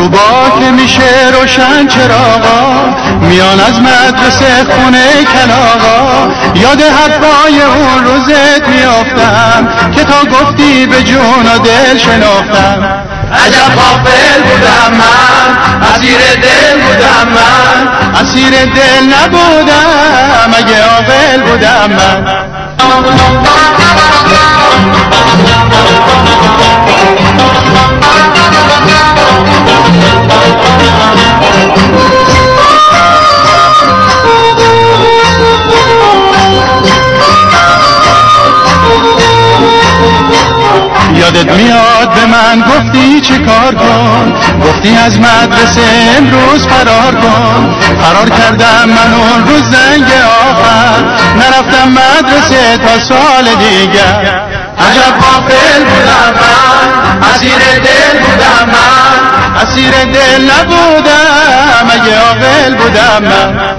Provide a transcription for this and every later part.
تو با که میشه روشن چراغا، میان از مدرسه خونه کلاغا. یاد حرفای اون روزت میافتم که تا گفتی به جون و دل شناختم. عجب غافل بودم من، اسیر دل بودم من، اسیر دل نبودم اگه عاقل بودم من. یادت میاد به من گفتی چه کار کن، گفتی از مدرسه امروز فرار کن. فرار کردم من اون روز زنگ آخر، نرفتم مدرسه تا سال دیگر. عجب غافل بودم من، اسیر دل بودم من، اسیر دل نبودم اگه عاقل بودم من.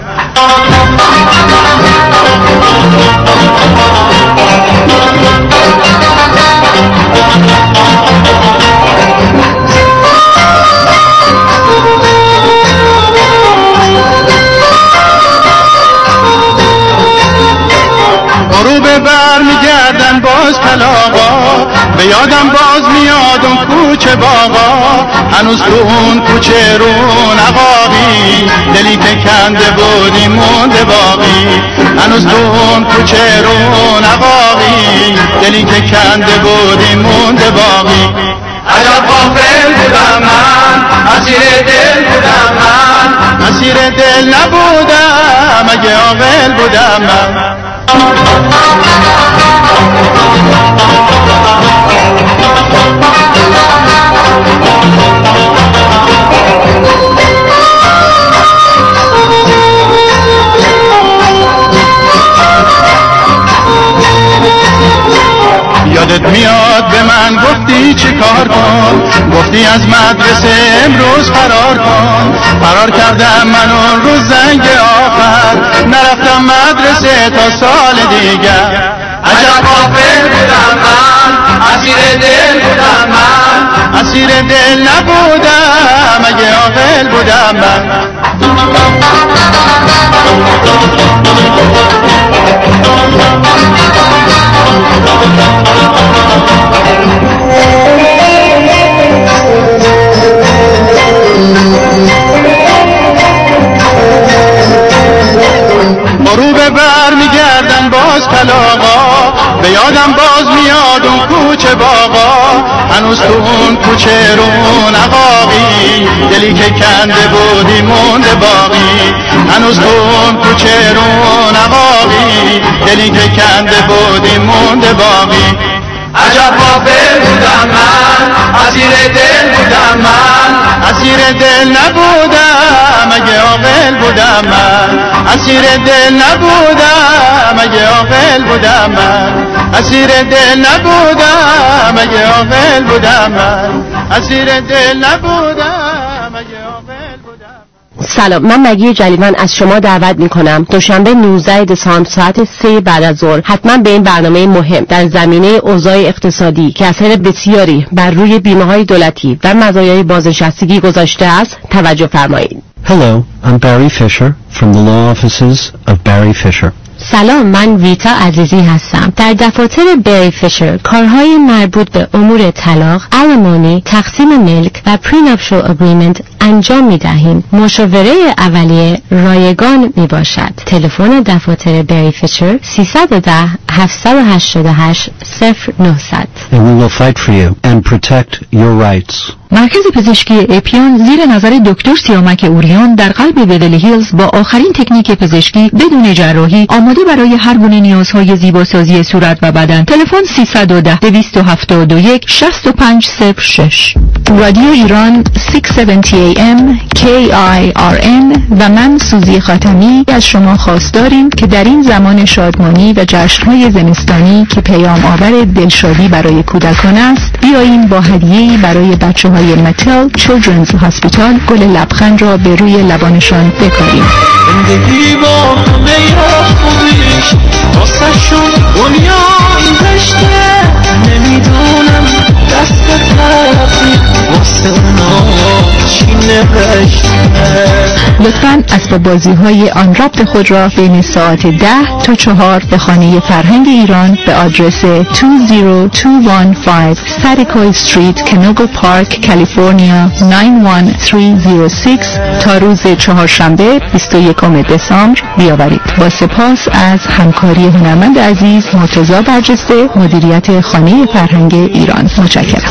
غروب بر میگردن باز کلاغا، به یادم باز میاد اون کوچه باغا. هنوز تو اون کوچه رو نقابی، دلی که کنده بودی مونده باقی. هنوز تو اون کوچه رو نقابی، دلی که کنده بودی مونده باقی. عجب غافل بودم من، اسیر دل بودم من، اسیر دل نبودم اگه عاقل بودم من. یادت میاد به من گفتی چه کار کن، گفتی از مدرسه امروز فرار کن. فرار کردم من اون روز زنگ آخر، نرفتم مدرسه تا سال دیگر. عجب غافل بودم من، اسیر دل بودم من، اسیر دل نبودم اگه عاقل بودم من. غروب بر میگردن باز کلاغا، به یادم باز میاد اون کوچه باغا. هنوز تو اون کوچه رو نقابی، دلی که کنده بودی مونده باقی. هنوز تو اون کوچه رو نقابی، دلی که کنده بودی مونده باقی. عجب غافل بودم من، اسیر دل بودم من، اسیر دل نبودم اگه عاقل بودم من. اسیر دل نبودم اگه عاقل بودم من. اسیر دل نبودم اگه عاقل بودم من. اسیر دل نبودم اگه عاقل بودم. سلام، من مگی جلیوان از شما دعوت میکنم دوشنبه 19 دسامبر ساعت 3 بعد از ظهر حتما به این برنامه مهم در زمینه اوضاع اقتصادی که اثر بسیاری بر روی بیمه‌های دولتی و مزایای بازنشستگی گذاشته است توجه فرمایید. Hello, I'm Barry Fisher from the law offices of Barry Fisher. سلام، من ویتا عزیزی هستم. در دفاتر بری فیشر کارهای مربوط به امور طلاق، الیمونی، تقسیم ملک و پریناپشال اگریمنت انجام می دهیم. مشاوره اولیه رایگان می باشد. تلفن دفاتر بری فیشر 310 788 0900. And we will fight for you and protect your rights. مرکز پزشکی اپیان زیر نظر دکتر سیامک اوریان در قلب بیورلی هیلز با آخرین تکنیک پزشکی بدون جراحی آماده برای هر گونه نیازهای زیباسازی صورت و بدن. تلفن 310 271 6506. رادیو ایران 670 AM KIRN و من سوزی خاتمی از شما خواستاریم که در این زمان شادمانی و جشن‌های زمستانی که پیام آور دلشادی برای کودکان است بیاییم با هدیه‌ای برای بچه‌های متل چیلدرنز هاسپیتال گل لبخند را به روی لبانشان بکاریم. زندگی با همه خوبیش واسه‌شون دنیا این دشته نمیدونم دست تقدیر واسه اونا چی لطفاً اسباب بازی های آن رابط خود را بین ساعت 10 تا 4 به خانه فرهنگ ایران به آدرس 20215 ساریکوی استریت، کنوگو پارک، کالیفرنیا 91306 تا روز چهارشنبه 21 دسامبر بیاورید. با سپاس از همکاری هنرمند عزیز مرتضی برجسته، مدیریت خانه فرهنگ ایران. متشکرم.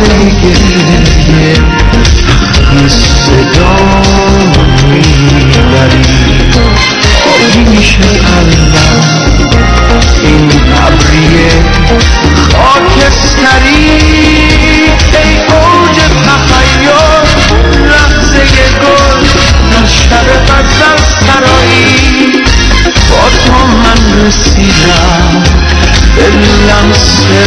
گریه این صدا میبری آبی میشه قلبم این ابریه خاکستری ای اوج تخیل لحظه گل در شب غزل سرایی با تو من رسیدم به لمس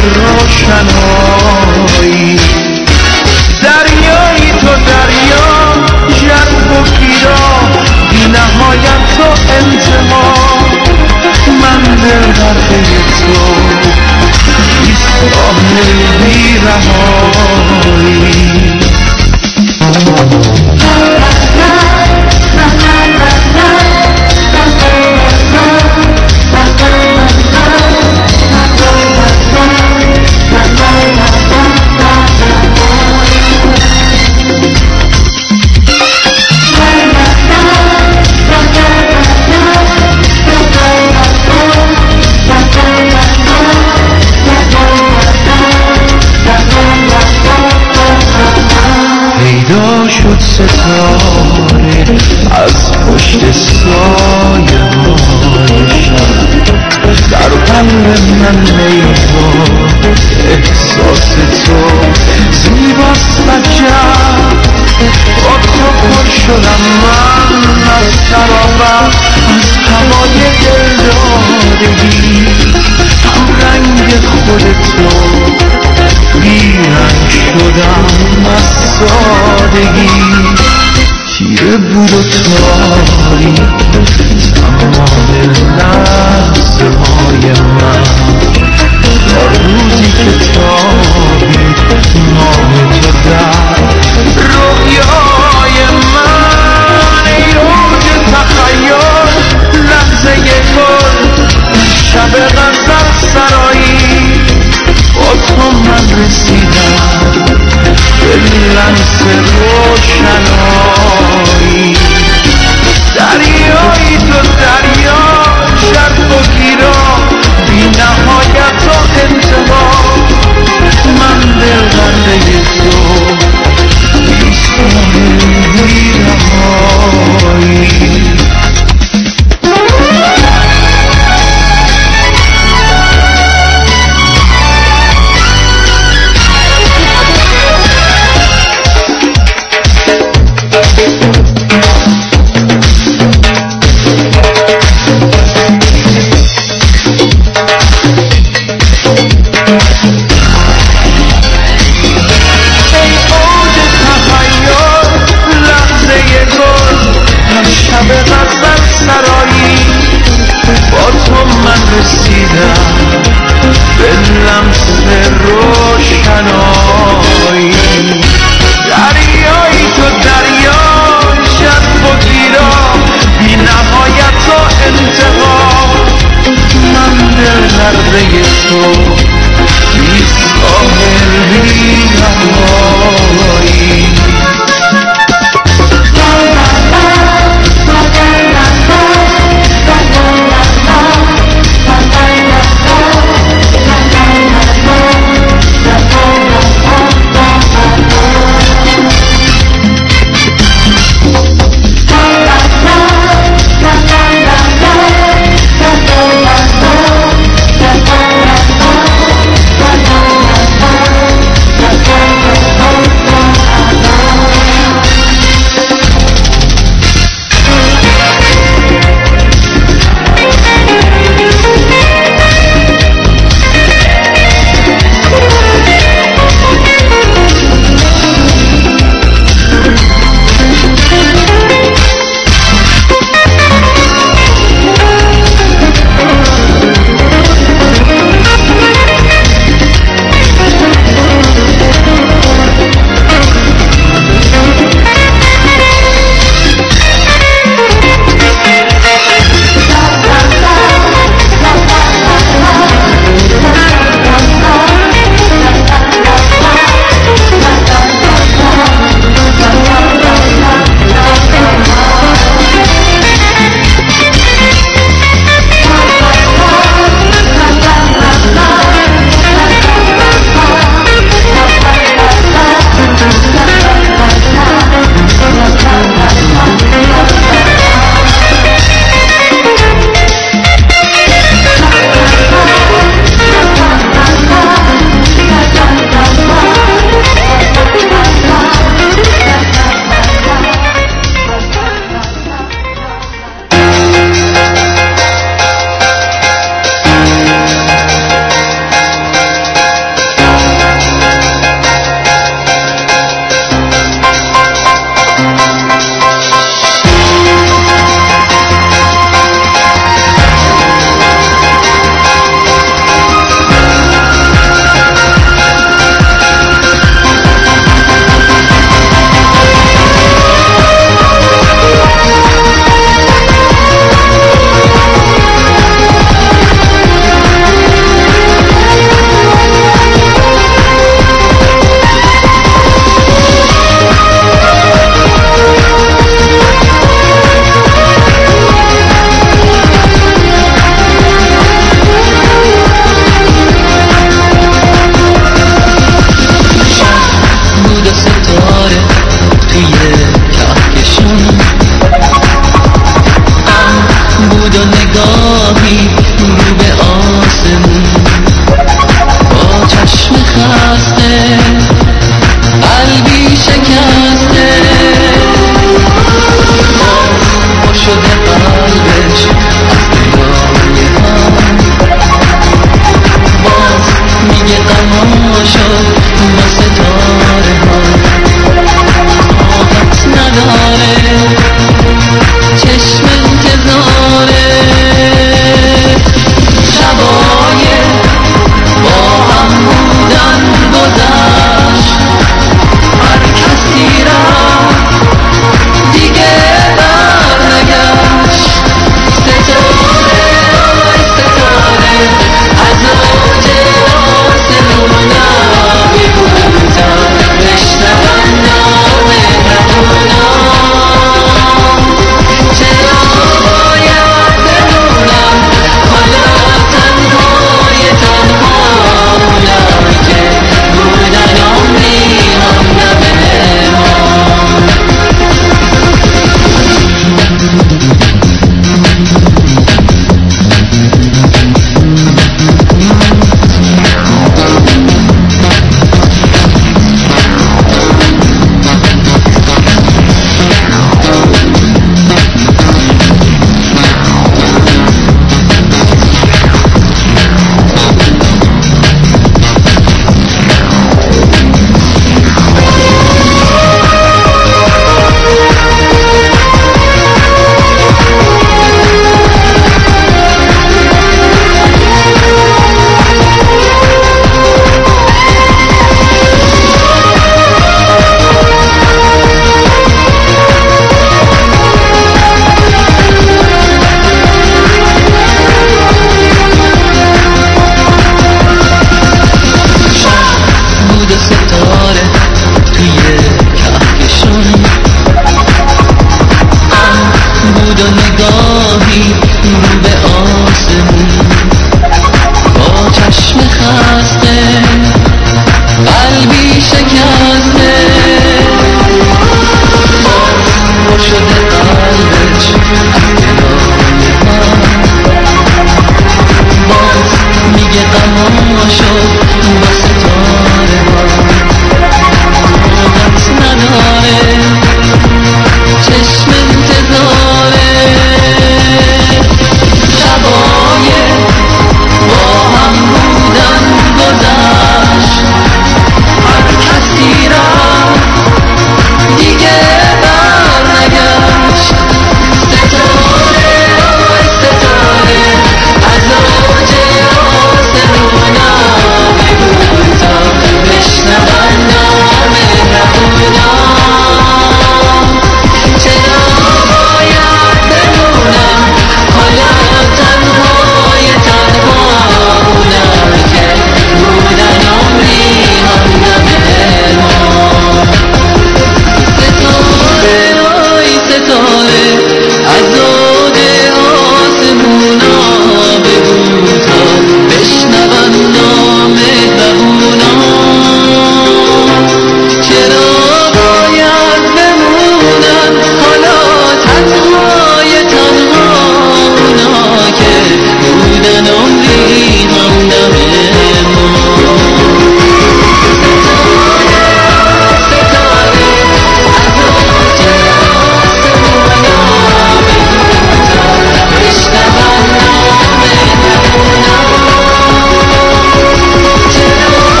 روشنایی دریایی تو دریا ژرف و گیرا بی نهایت تو انتها من دل در پی تو بی ساحل بی رهایی پیدا شد ستاره از پشت سایه های شب در قلب من لیلا احساس تو زیباست عجب با تو پر شدم من از ترابم از هوای دلدادگی هم رنگ خود تو بیرنگ شدم از سادگی تیره بود و تاریک تمام لحظه های من تا روزی که تابید نام تو در رویای من ای اوج تخیل لحظه گل شب غزل سرایی با تو من رسیدم به لمس روشنایی دریایی تو دریا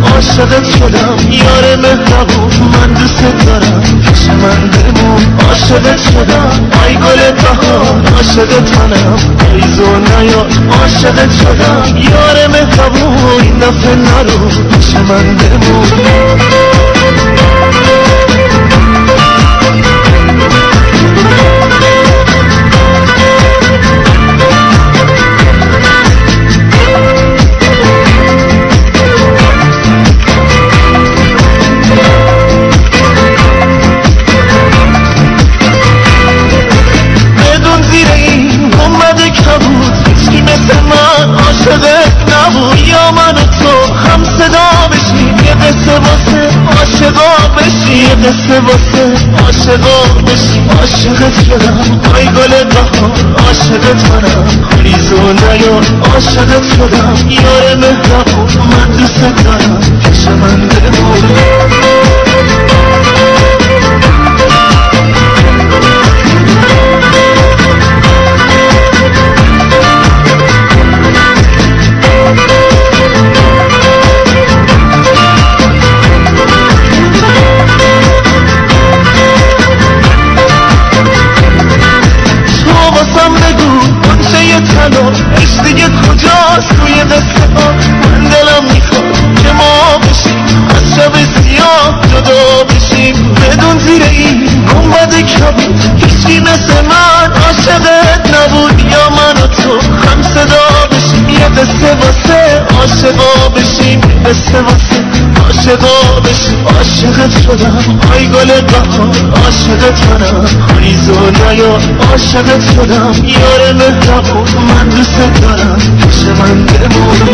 عاشقت شدم یار مهربون من دوست دارم پیش من بمون عاشقت شدم ای گل بهار عاشقت منم ایزو نیاد عاشقت شدم یار مهربون این دفعه نرو پیش من بمون یه قصه واسه عاشقا بشی عاشقت شدم ای گل بهار عاشقت منم ریز و نیار عاشقت شدم یار مهربون من دوست دارم پیش من بمون عشق دیگه کجاست توی قصه ها من دلم میخواد که ما بشیم از شب سیاه جدا بشیم بدون زیر این گنبد کبود هیچی مثل من عاشقت نبود یا من و تو هم صدا بشیم یه قصه واسه عاشقا بشیم قصه واسه عاشقا بشیم عاشقت شدم ای گل بهار عاشقت منم ریز و نیار عاشقت شدم یار مهربون من دوست دارم پیش من بمون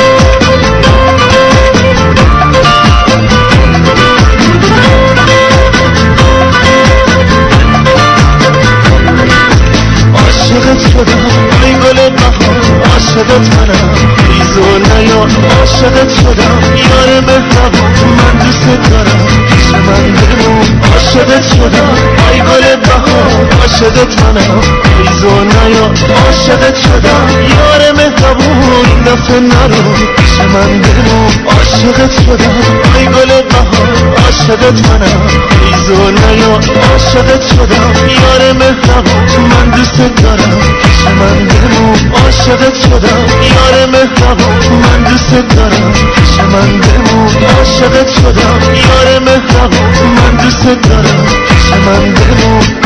عاشقت شدم ای گل بهار عاشقت منم ریز و نیار عاشقت شدم یار مهربون من دوست دارم پیش من بمون عاشقت شدم ای گل بهار عاشقت منم ریز و نیار عاشقت شدم یار مهربون این دفعه نرو پیش من بمون عاشقت شدم ای گل بهار عاشقت منم ریز و نیار عاشقت شدم یار مهربون من دوست دارم پیش من بمون عاشقت شدم یار مهربون من دوست دارم پیش من بمون عاشقت شدم یار مهربون من دوست دارم پیش من بمون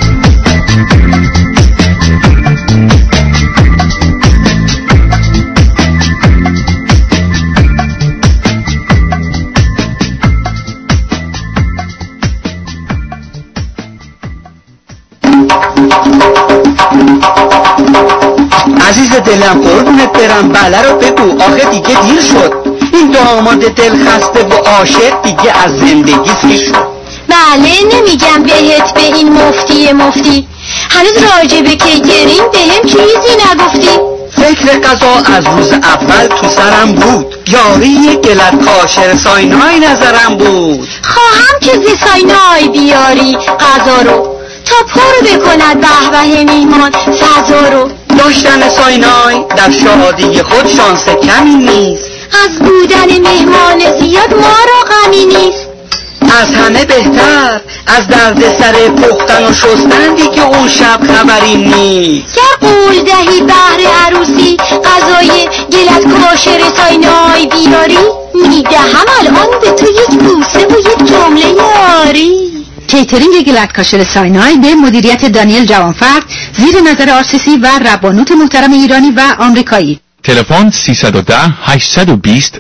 عزیز دلم قربونت برم بله رو بگو آخه دیگه دیر شد این داماد دل خسته و عاشق دیگه از زندگی سیر شد بله نمیگم بهت به این مفتی هنوز راجع به کیترینگ بهم چیزی نگفتی فکر قضا از روز اول تو سرم بود یاری گلت کاشر ساینای نظرم بود خواهم که ز ساینای بیاری قضا رو تا پر بکند به میهمان فضا رو داشتن ساینای در شادی خود شانس کمی نیست از بودن مهمان زیاد ما را غمی نیست از همه بهتر از درد سر پختن و شستن دیگه اون شب خبری نیست گر قول دهی بهر عروسی غذای گلت کاشر ساینای بیاری میدهم الان به تو یک بوسه و یک جمله یاری کیترینگ گلت کاشر ساینای به مدیریت دانیل جوانفرد زیر نظر آرسیسی و ربانوت محترم ایرانی و آمریکایی. تلفن 310 820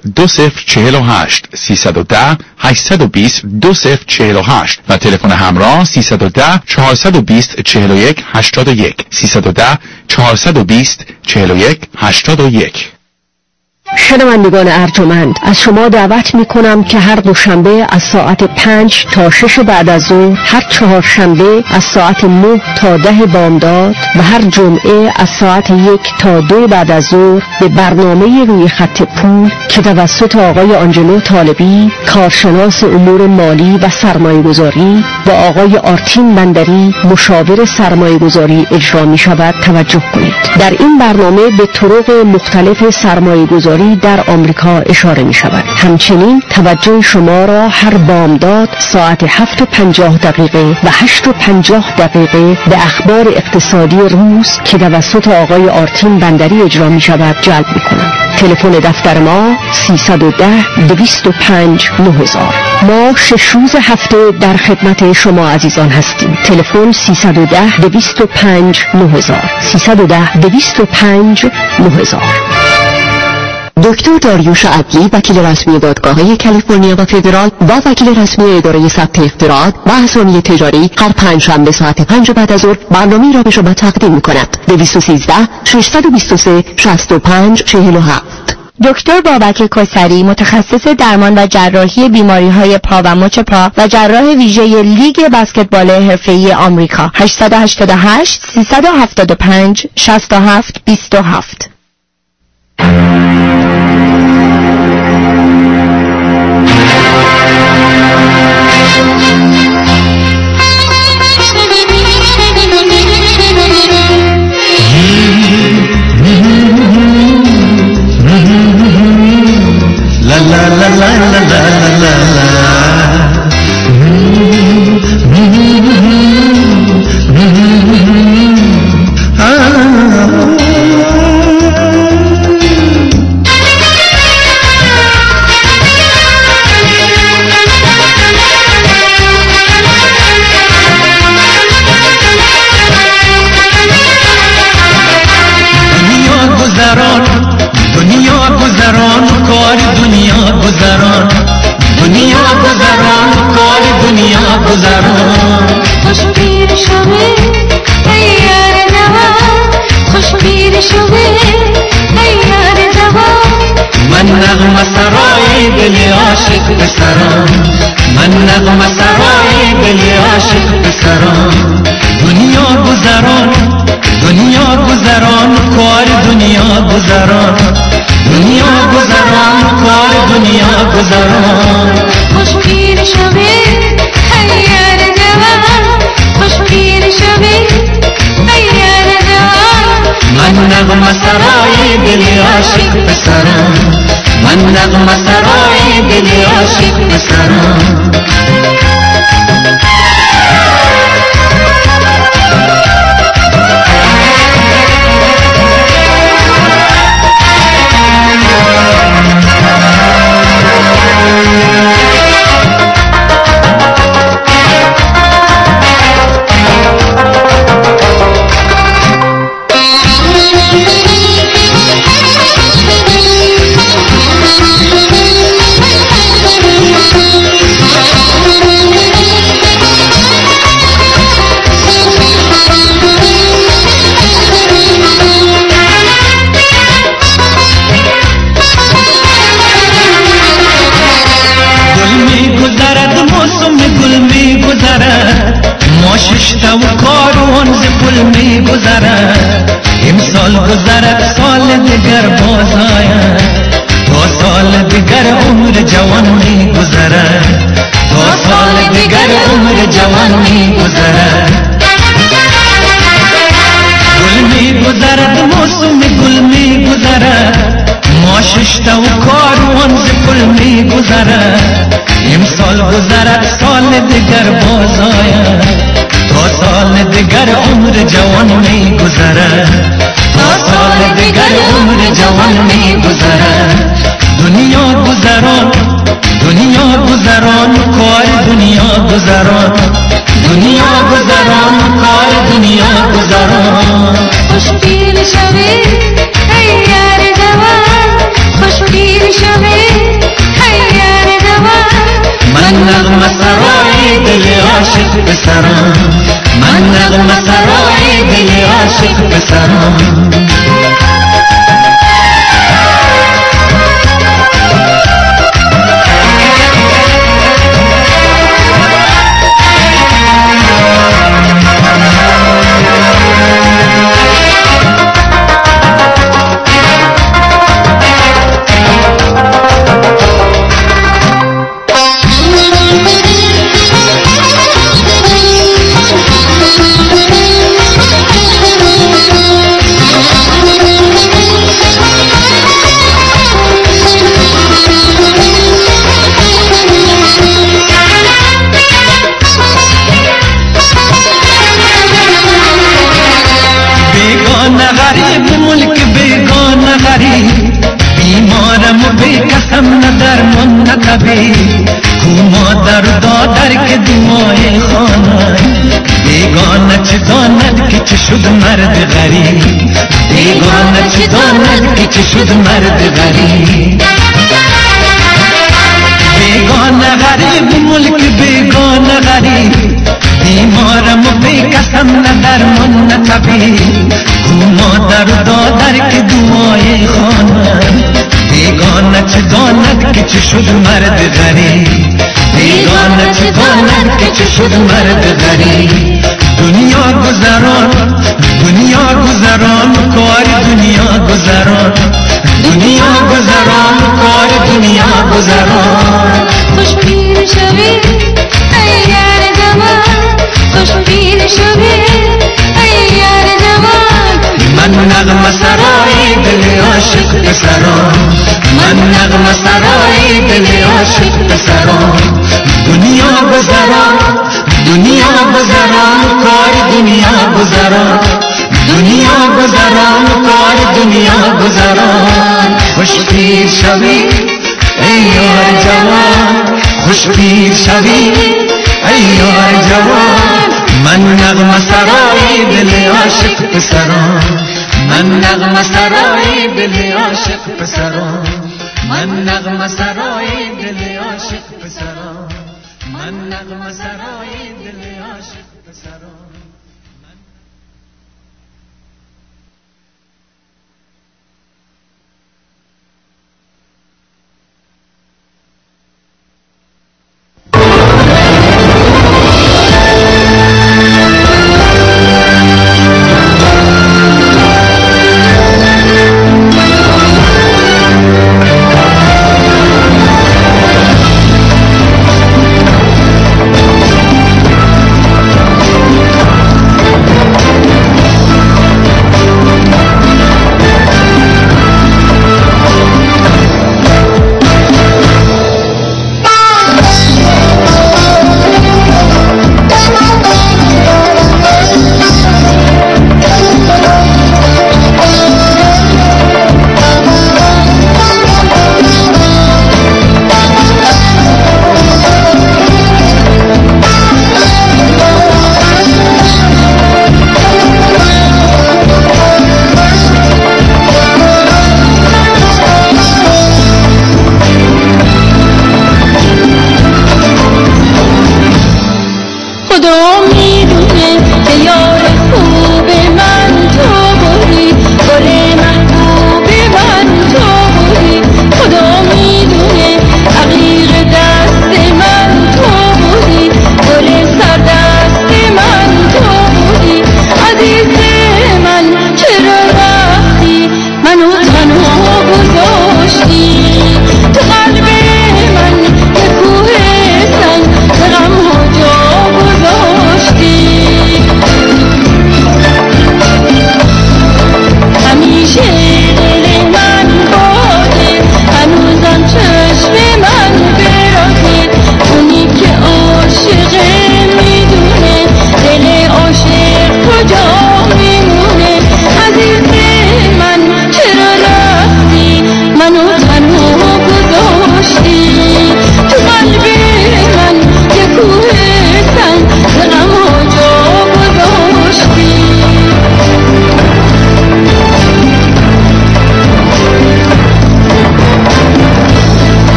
2048 310 820 2048 و تلفن همراه 310 420 41 81 310 420 41 81. شنوندگان ارجمند از شما دعوت می کنم که هر دوشنبه از ساعت 5 تا 6 بعد از ظهر، هر چهارشنبه از ساعت 9 تا 10 بامداد و هر جمعه از ساعت 1 تا 2 بعد از ظهر به برنامه روی خط پول که توسط آقای آنجلو طالبی کارشناس امور مالی و سرمایه گذاری و آقای آرتین بندری مشاور سرمایه گذاری اجرا می شود توجه کنید. در این برنامه به طرق مختلف سرمایه گذاری بندری در آمریکا اشاره می شود. همچنین توجه شما را هر بامداد ساعت 7:50 و 8:50 به اخبار اقتصادی روز که توسط آقای آرتین بندری اجرا می شود جلب می کنم. تلفن دفتر ما 310-205-9000. ما 6 روز هفته در خدمت شما عزیزان هستیم. تلفن 310-205-9000. 310-205-9000. دکتر داریوش عدلی، وکیل رسمی دادگاه‌های کالیفرنیا و فدرال و وکیل رسمی اداره ثبت اختراعات و اسامی تجاری، هر پنجشنبه ساعت 5 بعد از ظهر برنامه‌ای را به شما تقدیم می‌کند. 213-623-65-47. دکتر بابک کسری، متخصص درمان و جراحی بیماری‌های پا و مچ پا و جراح ویژه لیگ بسکتبال حرفه‌ای آمریکا. 888-375-67-27. منتبه کو مادر دادر که دمای خانه بیگانه چه داند که چه شد مرد غریب بیگانه چه داند که چه شد مرد غریب بیگانه غریب ملک بیگانه غریب بیمارم و بیکسم نه درمان نه طبیب کو مادر دادر که دمای خانه بیگانه چه داند که چه شد مرد غریب بیگانه چه داند که چه شد مرد غریب دنیا گذران کار دنیا گذران دنیا گذران کار دنیا گذران خوش پیر شوی ای یار جوان خوش پیر شوی ای یار جوان من نغمه سرای دل عاشق پسران من نغمه سرای دل عاشق پسران دنیا گذران کار دنیا گذران دنیا گذران کار دنیا گذران خوش پیر شوی ای یار جوان خوش پیر شوی ای یار جوان من نغمه سرای دل عاشق پسران من نغمه سرای دل عاشق پسران من نغمه سرای دل عاشق پسران من نغمه سرای دل عاشق پسران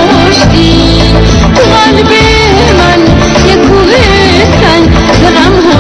تو قلب من یه کوه سنگ غم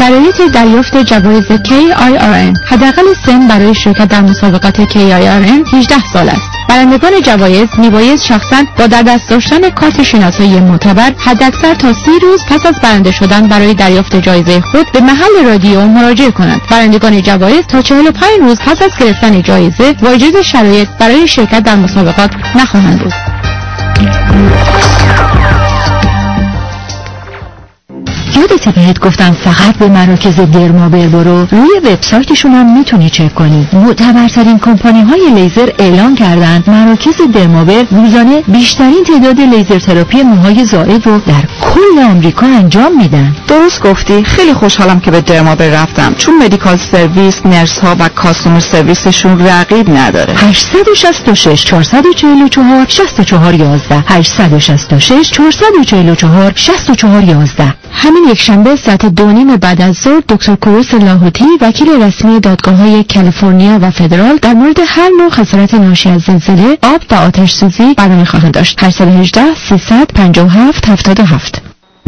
شرایط دریافت جوایز KIRN. حداقل سن برای شرکت در مسابقات KIRN 18 سال است. برندگان جوایز میباید شخصاً با در دست داشتن کارت شناسایی معتبر حداکثر تا 30 روز پس از برنده شدن برای دریافت جایزه خود به محل رادیو مراجعه کنند. برندگان جوایز تا 45 روز پس از گرفتن جایزه واجد شرایط برای شرکت در مسابقات نخواهند بود. یادت بهت گفتم فقط به مراکز درمابر برو؟ روی وبسایتشون هم میتونی چک کنی. معتبرترین کمپانی های لیزر اعلان کردن مراکز درمابر روزانه بیشترین تعداد لیزر تراپی موهای زائد رو در کل آمریکا انجام میدن. درست گفتی. خیلی خوشحالم که به درمابر رفتم، چون مدیکال سرویس، نرس ها و کاستومر سرویسشون رقیب نداره. 866 444 64 11 866 444 64 11. همین یک شنبه ساعت 2:30 بعد از ظهر دکتر کوروس لاهوتی وکیل رسمی دادگاه‌های کالیفرنیا و فدرال در مورد هر نوع خسارت ناشی از زلزله، آب و آتش سوزی برنامه خواهند داشت. 818 357 77.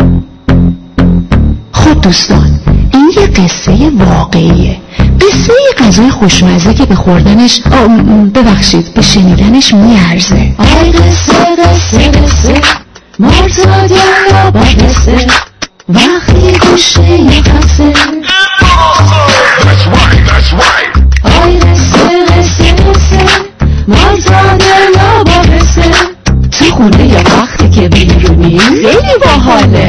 خب دوستان، این یه قصه واقعیه. قصه غذای خوشمزه که به خوردنش ببخشید به شنیدنش میارزه. آی قصه قصه قصه مرتادیا با قصه وقتی گوشه یه قصه آی قصه قصه قصه مرتادیا با قصه تو خونه یا وقتی که بیرونی خیلی باحاله.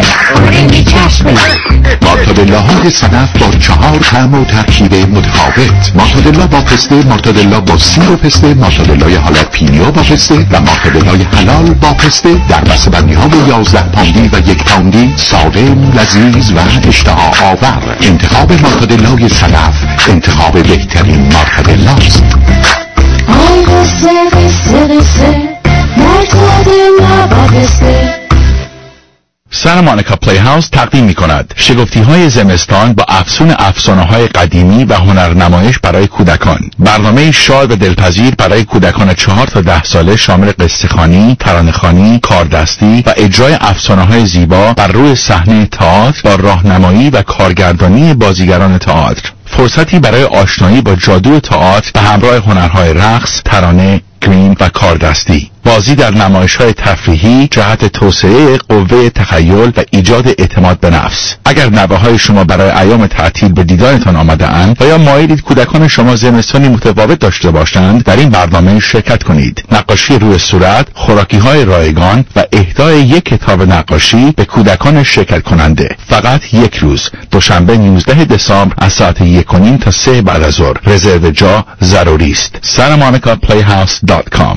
مارتادلاهای صدف با 4 طعم و ترکیب متفاوت. مارتادلا با پسته، مارتادلا با سیر و پسته، مارتادلای هالاپینیو با پسته و مارتادلای حلال با پسته در بسته‌بندی ها با 11 پوندی و 1 پوندی، ساده، لذیذ و اشتها آور. انتخاب مارتادلای صدف انتخاب بهترین مارتادلاست. آی قصه قصه قصه مرتادلا با قصه. سن مانیکا پلی هاوس تقدیم می کند شگفتی های زمستان با افسون افسانه های قدیمی و هنرنمایش برای کودکان. برنامه شاد و دلپذیر برای کودکان 4 تا 10 ساله شامل قصه خوانی، ترانه خوانی، کاردستی و اجرای افسانه های زیبا بر روی صحنه تئاتر با راهنمایی و کارگردانی بازیگران تئاتر. فرصتی برای آشنایی با جادو تئاتر به همراه هنرهای رقص، ترانه، گریم و کاردستی. بازی در نمایش‌های تفریحی جهت توسعه قوه تخیل و ایجاد اعتماد به نفس. اگر نوه‌های شما برای ایام تعطیل به دیدارتان آمده‌اند و یا مایلید کودکان شما زمستانی متفاوت داشته باشند، در این برنامه شرکت کنید. نقاشی روی صورت، خوراکی‌های رایگان و اهدای 1 کتاب نقاشی به کودکان شرکت کننده. فقط 1 روز، دوشنبه 19 دسامبر از ساعت 1:30 تا 3 بعد از ظهر. رزرو جا ضروری است. SantaMonicaPlayhouse.com.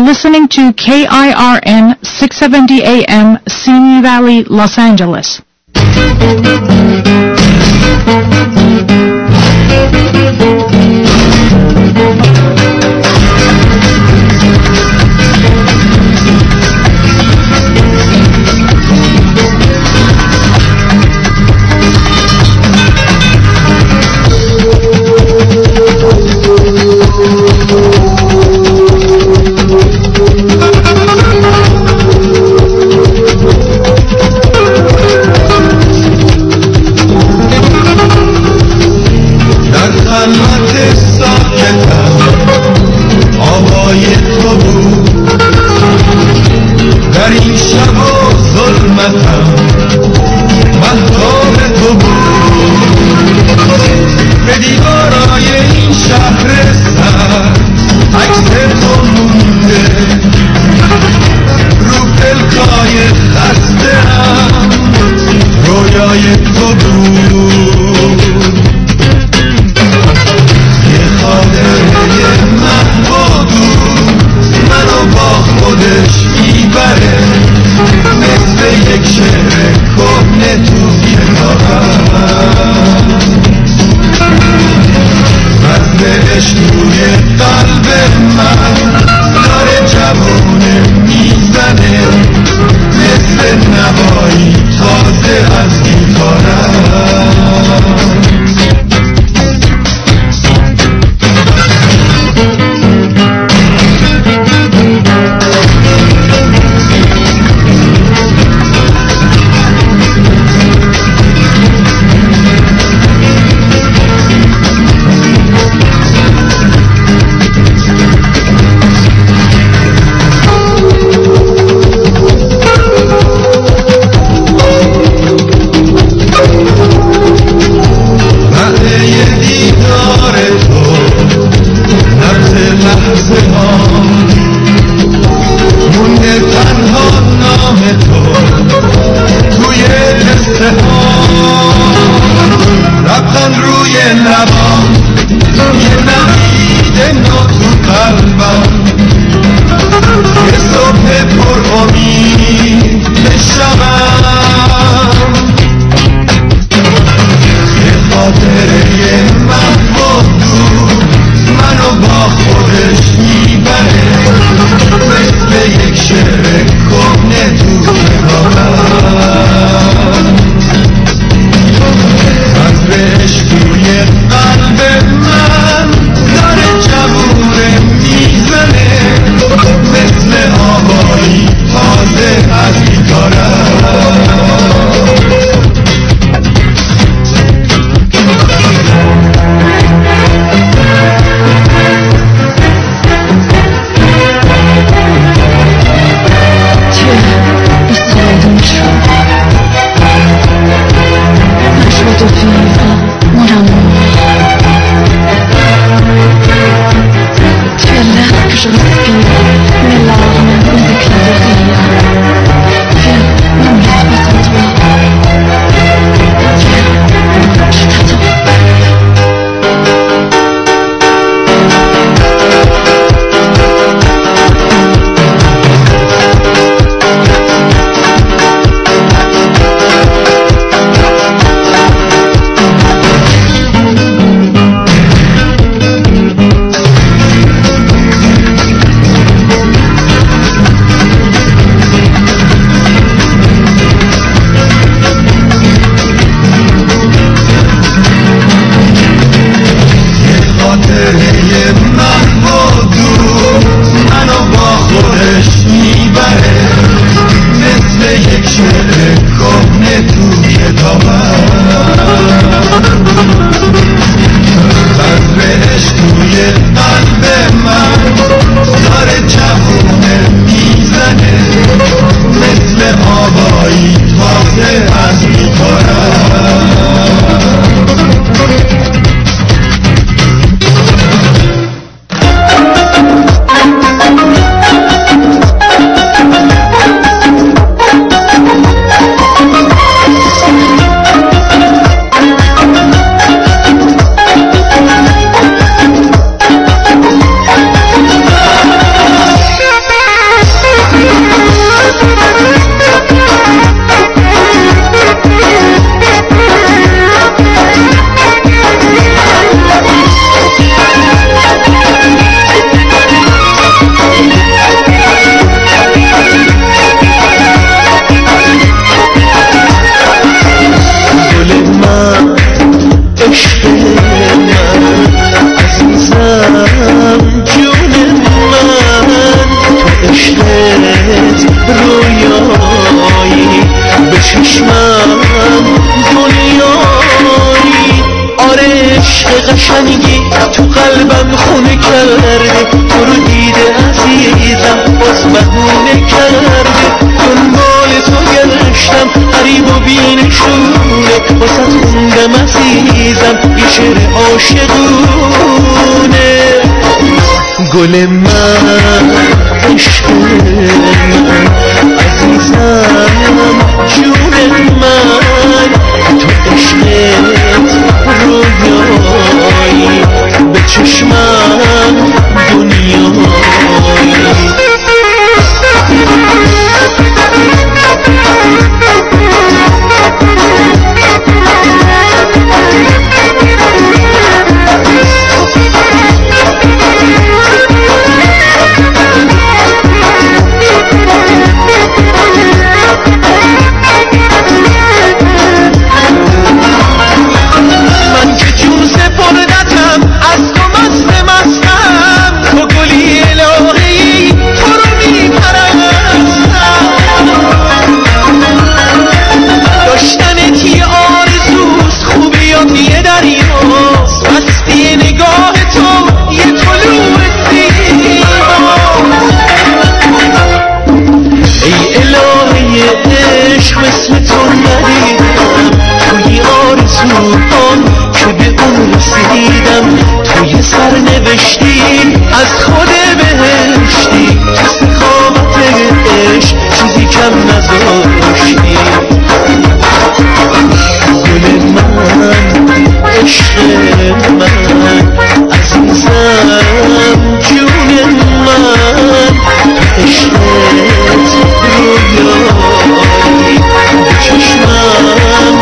listening to KIRN 670 AM, Simi Valley, Los Angeles. خودش میبره مثل یک شعر رویایی، به چشمم دنیایی. آره عشق قشنگی تو قلبم خونه کرده، تو رو دیده عزیزم باز بهونه کرده. دنبال تو گشتم قریب و بینشونه، واسه خوندم عزیزم یه شعر عاشقونه. گل من، عشق من، عزیزم، جون من، تو عشقت رویایی، به چشمم دنیایی. مثل تو ندیدم توی آرزوهام که به اون رسیدم. توی سرنوشتی از خود بهشتی، تو سخاوت عشق چیزی کم نذاشتی. گل من، عشق من، عزیزم، جون من، تو عشقت رویایی، به چشمم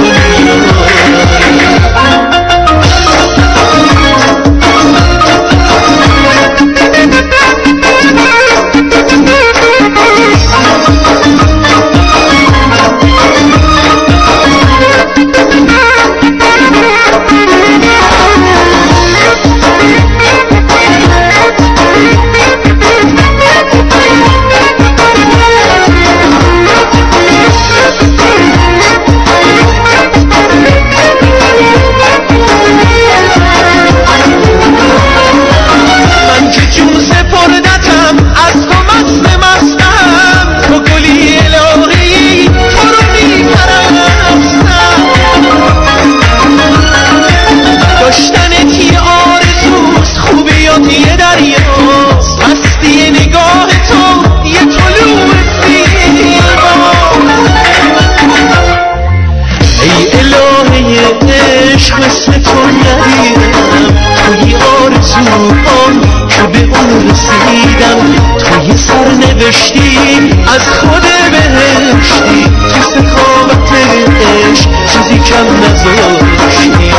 مثل تو ندیدم توی آرزوهام که به اون رسیدم. توی سرنوشتی از خود بهشتی، تو سخاوت عشق چیزی کم نذاشتی.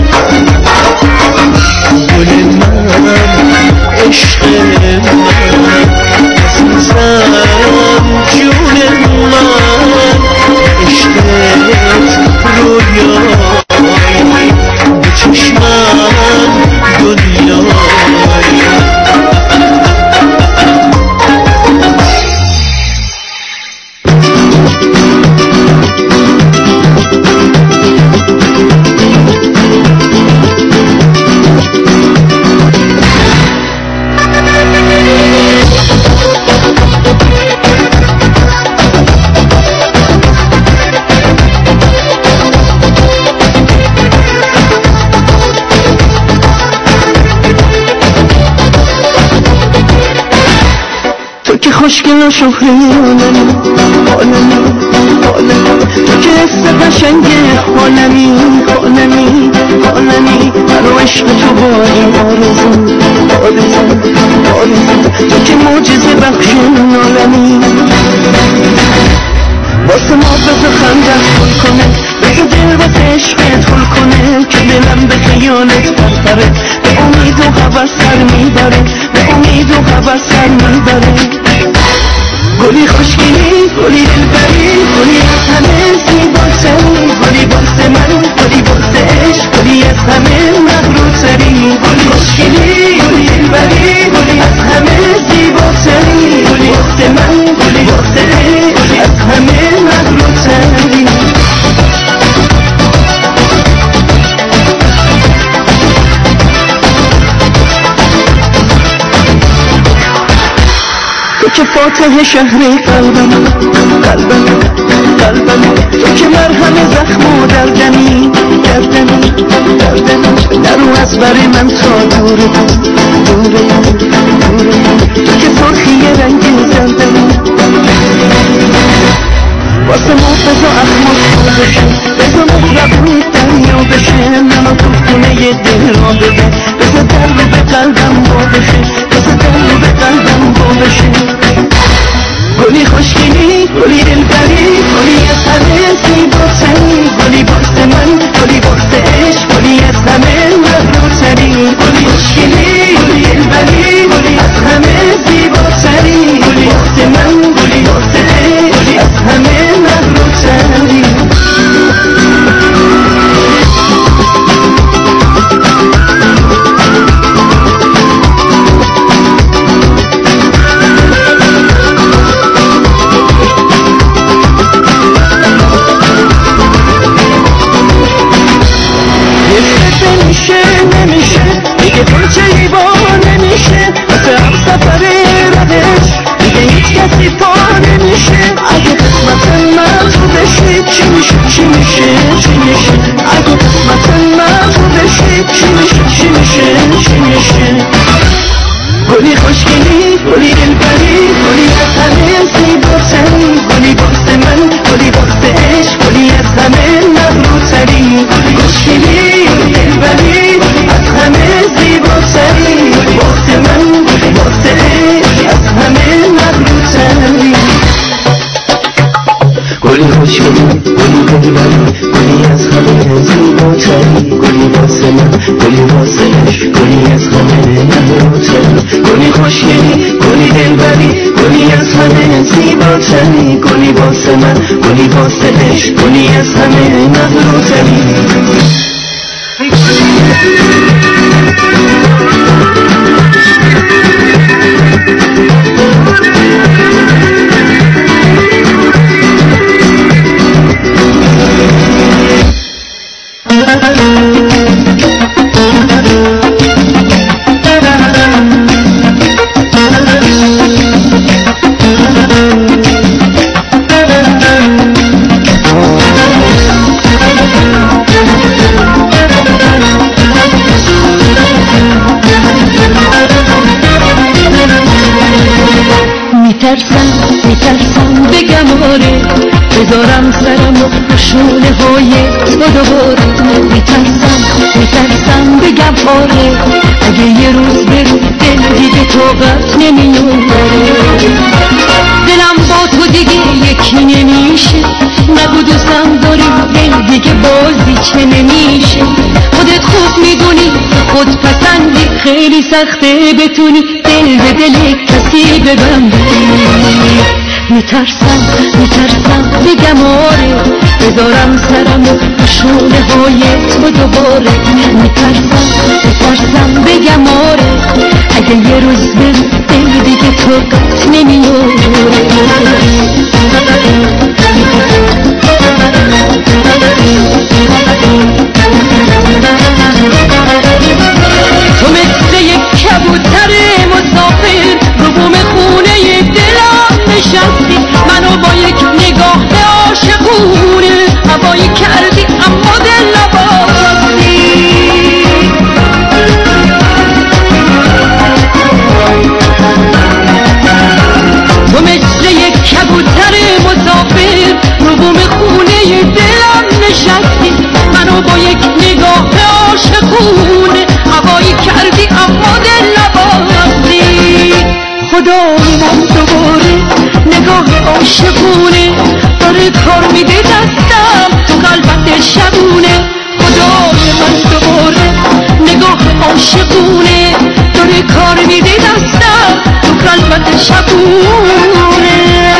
گل من، عشق من، عزیزم، جون من، عشقت رویایی، به چشمم دنیایی. خوشگل و شهری عالمی، عالمی، عالمی، تو که حس قشنگ عالمی، عالمی، عالمی، من و عشق تو با این آرزو، آرزو، آرزو، تو که معجزه بخش عالمی. واسه ما بزا خندت خل کنه، بزا دل واسه عشقت خل کنه، که دلم به خیالت پرپره، به امید و حوث سر میبره، به امید و حوث سر میبره. گلی خوشگلی، گلی دلبری، گلی از همه زیباتری، گلی واسه من، گلی واسه عشق، گلی از همه مغروتری. گلی خوشگلی، گلی دلبری، گلی از همه زیباتری، گلی واسه من، فاتح شهر قلبم قلبم قلبم تو که مرهم زخم و دردمی دردمی دردمی نرو از بر من تا دوره دوره دوره تو که سرخی رنگ زردمی واسه محفظ و اخماس بشه بزا مخربونی دریا بشه منو تو خونه یه دل را بده بزا دل به قلبم با بشه بزا دل به قلبم با بشه گلی خوشگلی گلی دلبری گلی از همه زیباتری گلی باخت من گلی باخت عشق گلی از همه مبروتری گلی خوشگلی گلی دلبری گلی از همه زیباتری گلی باخت من گلی باخت عشق گلی از همه مبروتری نمیشه دیگه پرچه‌ای با نمیشه واسه هم سفر ردش دیگه هیچ کسی پا نمیشه اگه قسمت من تو بشه چی میشه چی میشه چی میشه اگه قسمت من تو بشه چی میشه چی میشه چی میشه گلی خوشگلی گلی دلبری گلی از همه زیباتری گلی باخت من گلی باخت عشق گلی از همه مبروتری گلی خوشگلی گلی دلبری از همه زیباتری گلی باخت من گلی باخت عشق از همه مبروتری گلی خوشگلی گلی دلبری گلی از همه زیباتری گلی واسه من گلی واسه عشق گلی از همه مبروتری گلی خوشگلی گلی دلبری گلی از همه زیباتری گلی واسه من گلی واسه عشق گلی از همه مبروتری میترسم بگم آره بذارم سرمو شونه های تو دوباره میترسم بگم آره اگه یه روز به دل دیگه طاقت نمیاره دلم با تو دیگه یکی نمیشه نگو دوستم داری دل دیگه بازی چه نمیشه خودت خوب میدونی خود پسندی خیلی سخته بتونی دل به دل کسی ببندی میترسم بگم آره بذارم سرمو شونه های تو دوباره میترسم بگم آره اگه یه روز به دل دیگه طاقت نمیاره تو مثل یک کبوتر مسافر رو بوم خونه دلم نشستی منو با یک نگاه عاشقونه هوایی کردی اما دل نباستی تو مثل یک کبوتر مسافر رو بوم خونه دلم نشستی منو با یک نگاه عاشقونه هوایی کردی اما دل نباستی خدای من دوباره نگاه عاشقونه داره کار میده دستم تو قلبت شبونه خدای من دوباره نگاه عاشقونه داره کار میده دستم تو قلبت شبونه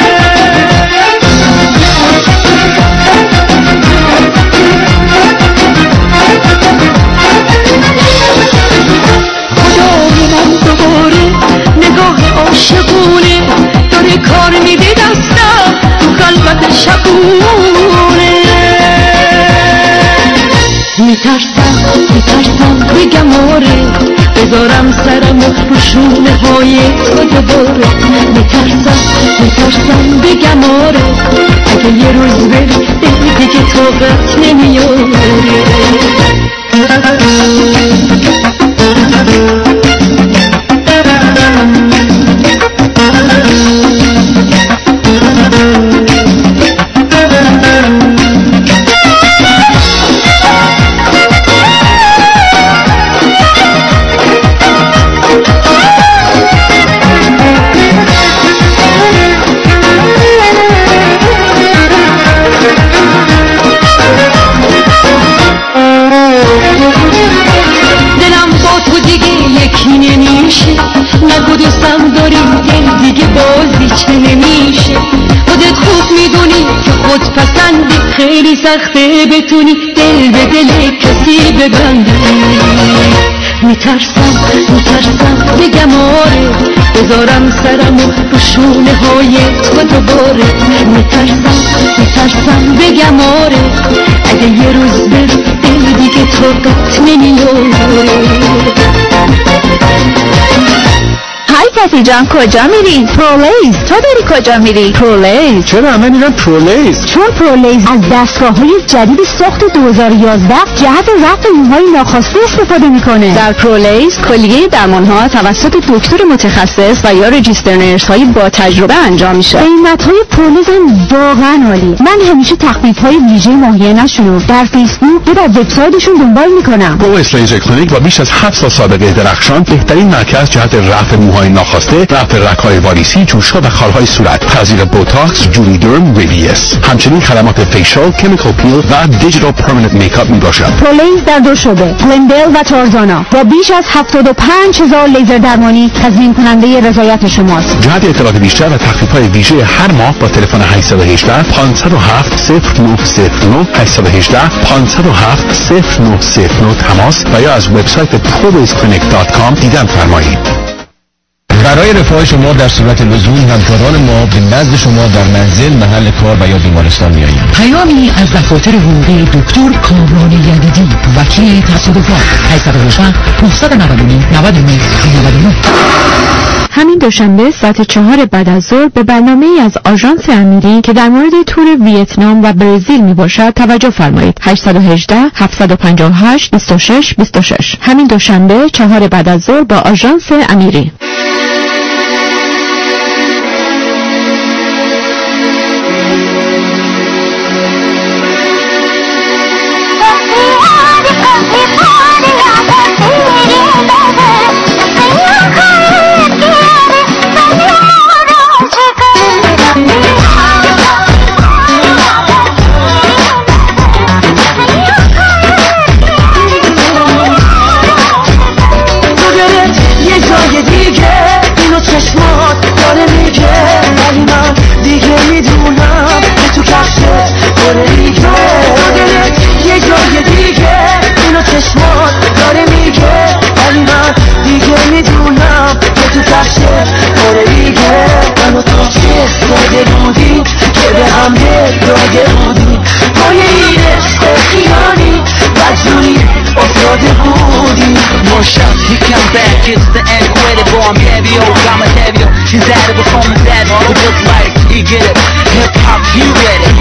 خدای من دوباره نگاه عاشقونه داره کار میده دستم تو قلبت شبونه میترسم بگم آره، بذارم سرم رو شونه های تو دوباره. میترسم بگم آره، اگه یه روز بری دیگه طاقت نمیاره. نگو دوستم داری دل دیگه بازی چه نمیشه. خودت خوب میدونی که خود پسندی، خیلی سخته بتونی دل به دل کسی ببندی. میترسم بگم آره، بذارم سرم رو شونه های تو دوباره. میترسم بگم آره، اگه یه روز بری دل دیگه طاقت نمیاره. های پتی جان کجا میری؟ پرولیز. تو داری کجا میری؟ پرولیز. چرا من میرم پرولیز؟ چون پرولیز از دستگاه‌های جدید ساخت 2011 جهت رفع موهای ناخواسته استفاده میکنه. در پرولیز کلیه درمان‌ها توسط دکتر متخصص و یا رجیستر نرس‌های با تجربه انجام میشه. قیمت‌های پرولیز هم واقعا عالی. من همیشه تخفیف‌های ویژه ماهیانه‌شون رو در فیسبوک یا در وبسایتشون دنبال میکنم. گویس لیزر کلینیک با بیش از 7 سال سابقه درخشان، بهترین مرکز جهت رفع موهای ناخواسته، رفع رگ‌های واریسی، جوش‌ها و خال‌های صورت، تزریق بوتاکس، جولیدرم، ریویس. همچنین خدمات فیشال، کمیکال پیل و دیجیتال پرمننت میکاپ میباشد. پرولیز در دو شعبه، گلندل و تارزانا، با بیش از 75,000 لیزر درمانی تضمین کننده رضایت شماست. جهت اطلاعات بیشتر و تخفیف‌های ویژه هر ماه با تلفن 818 507 0909 818 507 0909 تماس و یا از وبسایت prolizeclinic.com دیدن فرمایید. برای رفاه شما در صورت لزوم همکاران ما به نزد شما در منزل، محل کار و یا بیمارستان می‌آیند. پیامی از دفاتر حقوقی دکتر کامران یدیدی، وکیل تصادفات. 818 999 99 99. همین دوشنبه ساعت 4 بعد از ظهر به برنامه‌ای از آژانس امیری که در مورد تور ویتنام و برزیل میباشد توجه فرمایید. 818 758 26 26. همین دوشنبه 4 بعد از ظهر با آژانس امیری. It's the incredible, I'm heavy, oh, I'm a heavy, she's out of performance that it looks like, you get it, hip hop, you get it.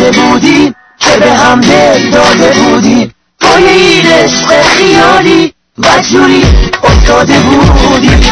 داده بودیم که به هم دل داده بودیم پای این عشق خیالی و جوری افتاده بودیم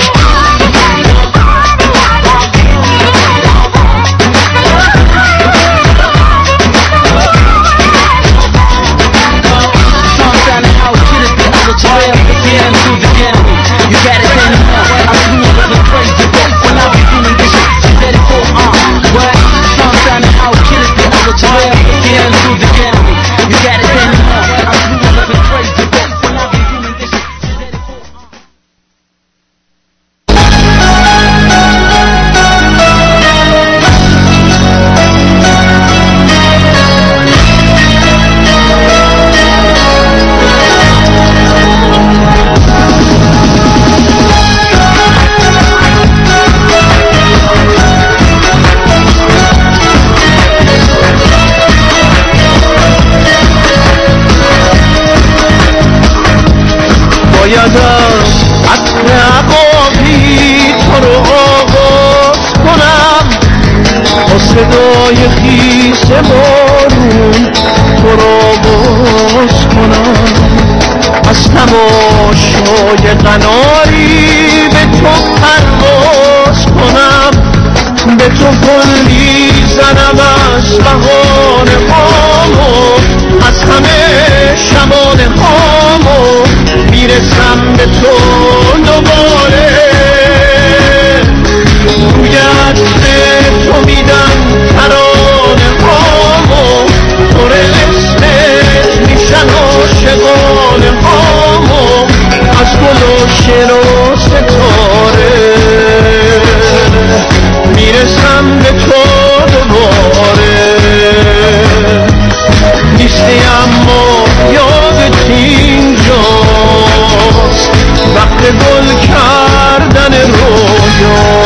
باید از عطر عقابی تو رو آغاز کنم با صدای خیس بارون تو رو باز کنم از تماشای قناری به تو پرواز کنم به تو کلی زنم از بهانه هامو از همه شبانه هامو میرسم به تو دوباره روی عطر تو میدم ترانه هامو پر اسمت میشن عاشقانه هامو از گل و شعر و ستاره میرسم به تو دوباره نیستی اما یادت اینجاست وقت گل کردن رویا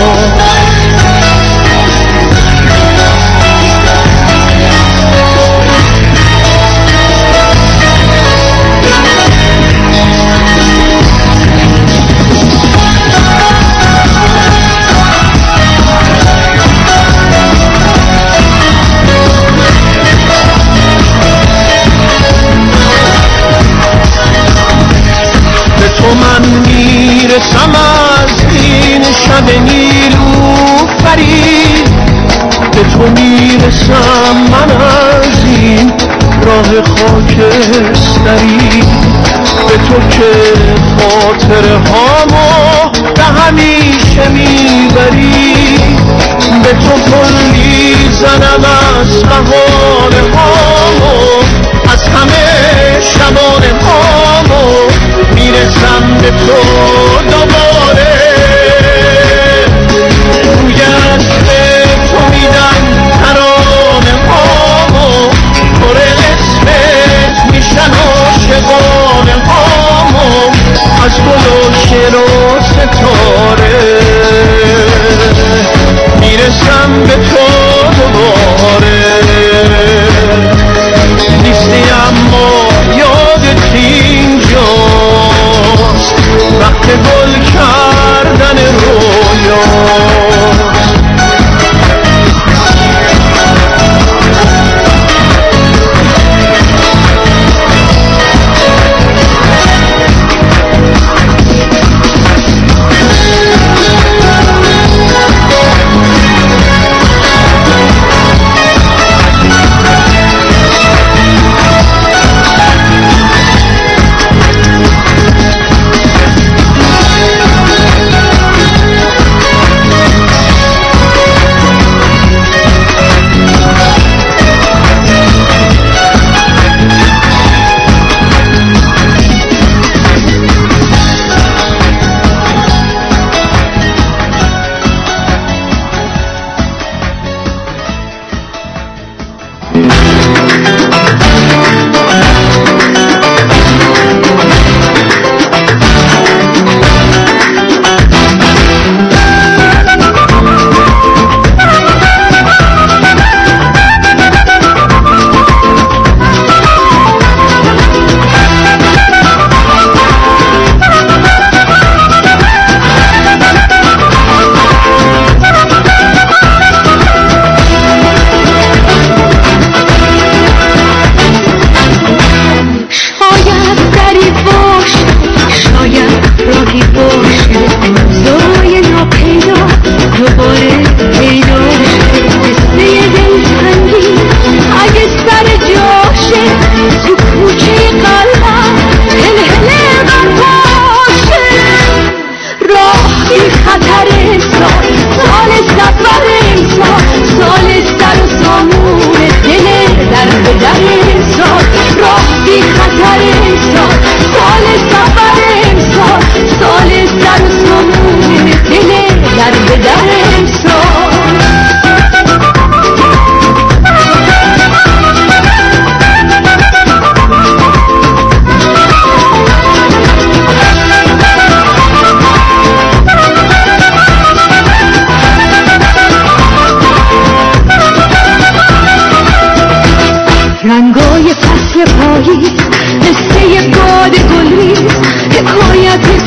تو من میرسم از این شب نیلوفری به تو میرسم من از این راه خاکستری به تو که خاطر هامو به همیشه میبری به تو کلی زنم از بهانه هامو از همه شبانه هامو میرسم به تو دوباره روی عطر تو میدم ترانه هامو پر اسمت میشن عاشقانه هامو از گل و شعر و ستاره میرسم به تو دوباره نیستی اما یادت اینجاست وقت گل کردن رویا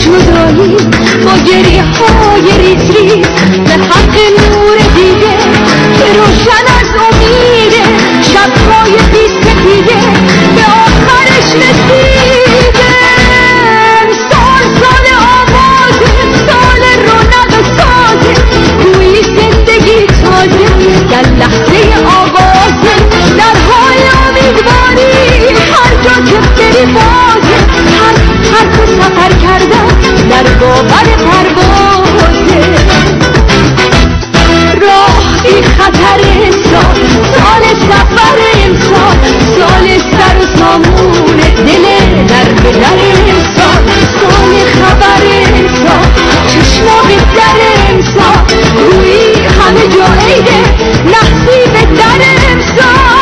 جدایی با گریه های ریز ریز به حق نور دیگه که روشن از امیده شبهای بی سپیده به آخرش رسیده. سال سال آوازه، سال رونق سازه، گویی زندگی تازه در لحظه آغازه. درهای امیدواری هر جا که بری بازه، هر کو سفر کردن در باور پروازه. راه بی خطر انسان، سال سفر انسان، سال سر و سامون دل در به در انسان، سال خبر انسان، چشما به در انسان، روی همه جا عیده نحسی به در انسان.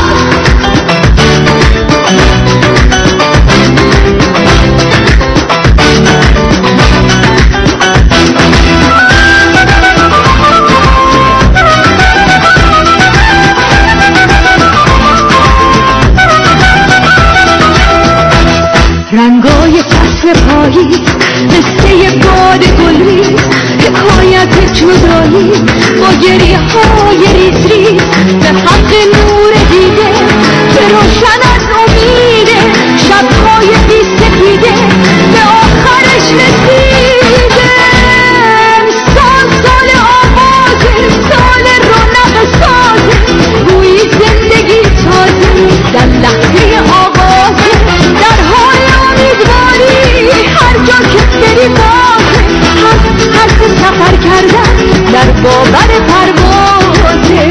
رنگای فصل پاییز، قصه باد گلریز، حکایت جدایی با گریه های ریز ریز به حق نور دیده که روشن از امیده شبهای بی سپیده به آخرش رسیده. سال سال آوازه، سال رونق سازه، گویی زندگی تازه در لحظه آغازه. درهای امیدواری هر جا که بری بازه، هر کو سفر کردن در باور پروازه.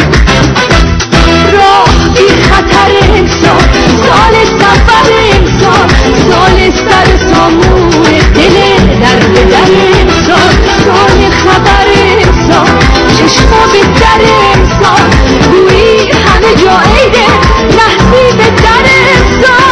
راه بی خطر انسان، سال سفر انسان، سال سر سامون دل در به در انسان، سال خبر انسان، چشما به در انسان، گویی همه جا عیده نحسی به در انسان.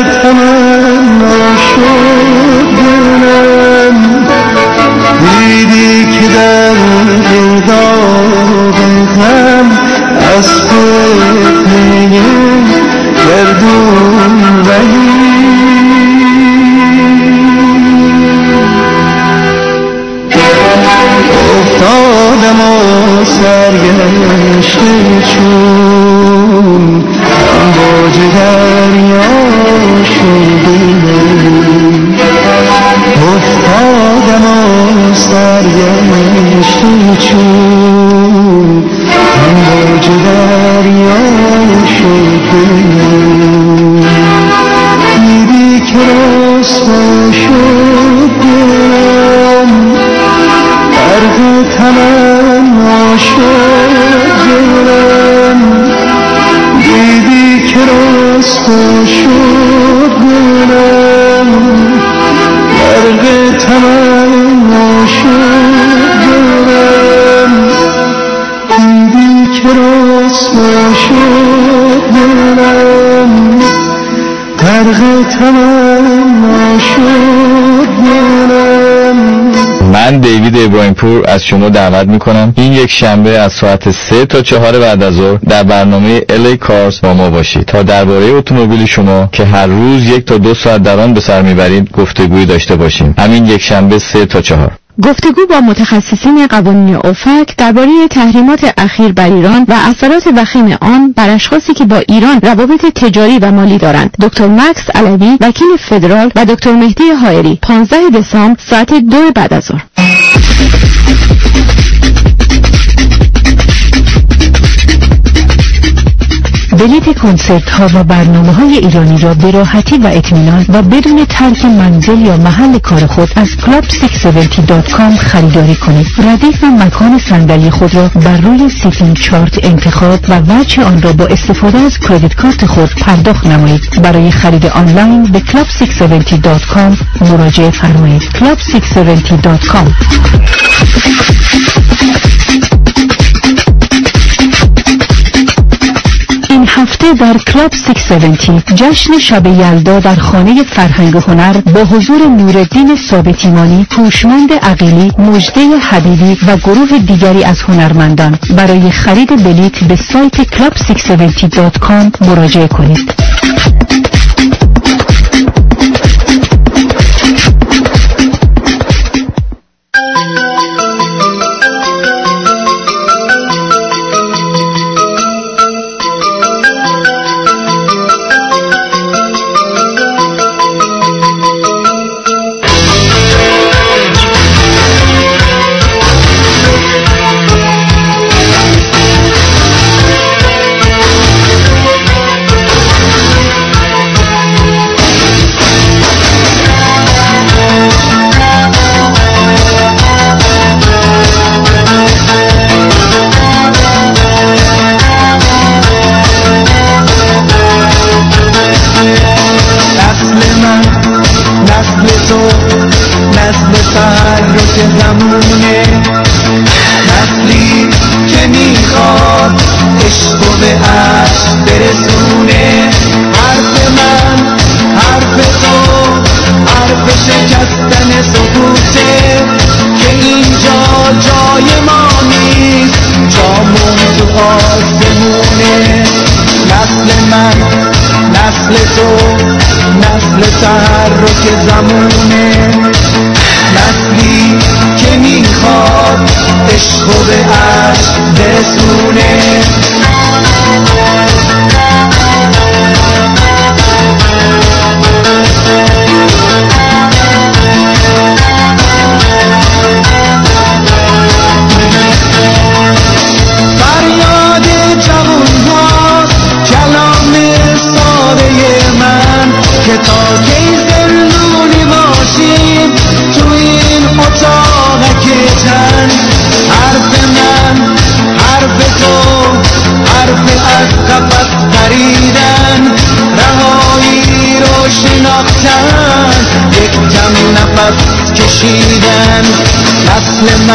تمنا شد دلم دیدی که در گرداب غم از فتنه گردون رهی افتادم و سرگشته چون امواج دریا شدیم افتادم و سرگشته چون امواج دریا شدیم دیدی که رسوا شد دلم برق تمنا شد دلم دیدی که رسوا شد دلم برق تمنا شد دلم دیدی که رسوا شد دلم برق تمنا شد دلم. من دیوید ابراهیم پور از شما دعوت میکنم این یک شنبه از ساعت 3 تا 4 بعد از ظهر در برنامه LA Cars با ما باشید تا درباره اتومبیل شما که هر روز 1 تا 2 ساعت در آن به سر میبرید گفتگویی داشته باشیم. همین یک شنبه 3 تا 4. گفتگو با متخصصین قوانین اوفک درباره تحریمات اخیر بر ایران و اثرات وخیم آن بر اشخاصی که با ایران روابط تجاری و مالی دارند. دکتر مکس علوی وکیل فدرال و دکتر مهدی حائری 15 دسامبر ساعت 2 بعد از ظهر. بلیط کنسرت ها و برنامه های ایرانی را به راحتی و اطمینان و بدون ترک منزل یا محل کار خود از club670.com خریداری کنید. ردیف و مکان صندلی خود را بر روی سیتینگ چارت انتخاب و وجه آن را با استفاده از کردیت کارت خود پرداخت نمایید. برای خرید آنلاین به club670.com مراجعه فرمایید. club670.com. این هفته در کلاب 670 جشن شب یلدا در خانه فرهنگ و هنر با حضور نورالدین ثابتیمانی، هوشمند عقیلی، مجده حبیبی و گروه دیگری از هنرمندان. برای خرید بلیط به سایت club670.com مراجعه کنید.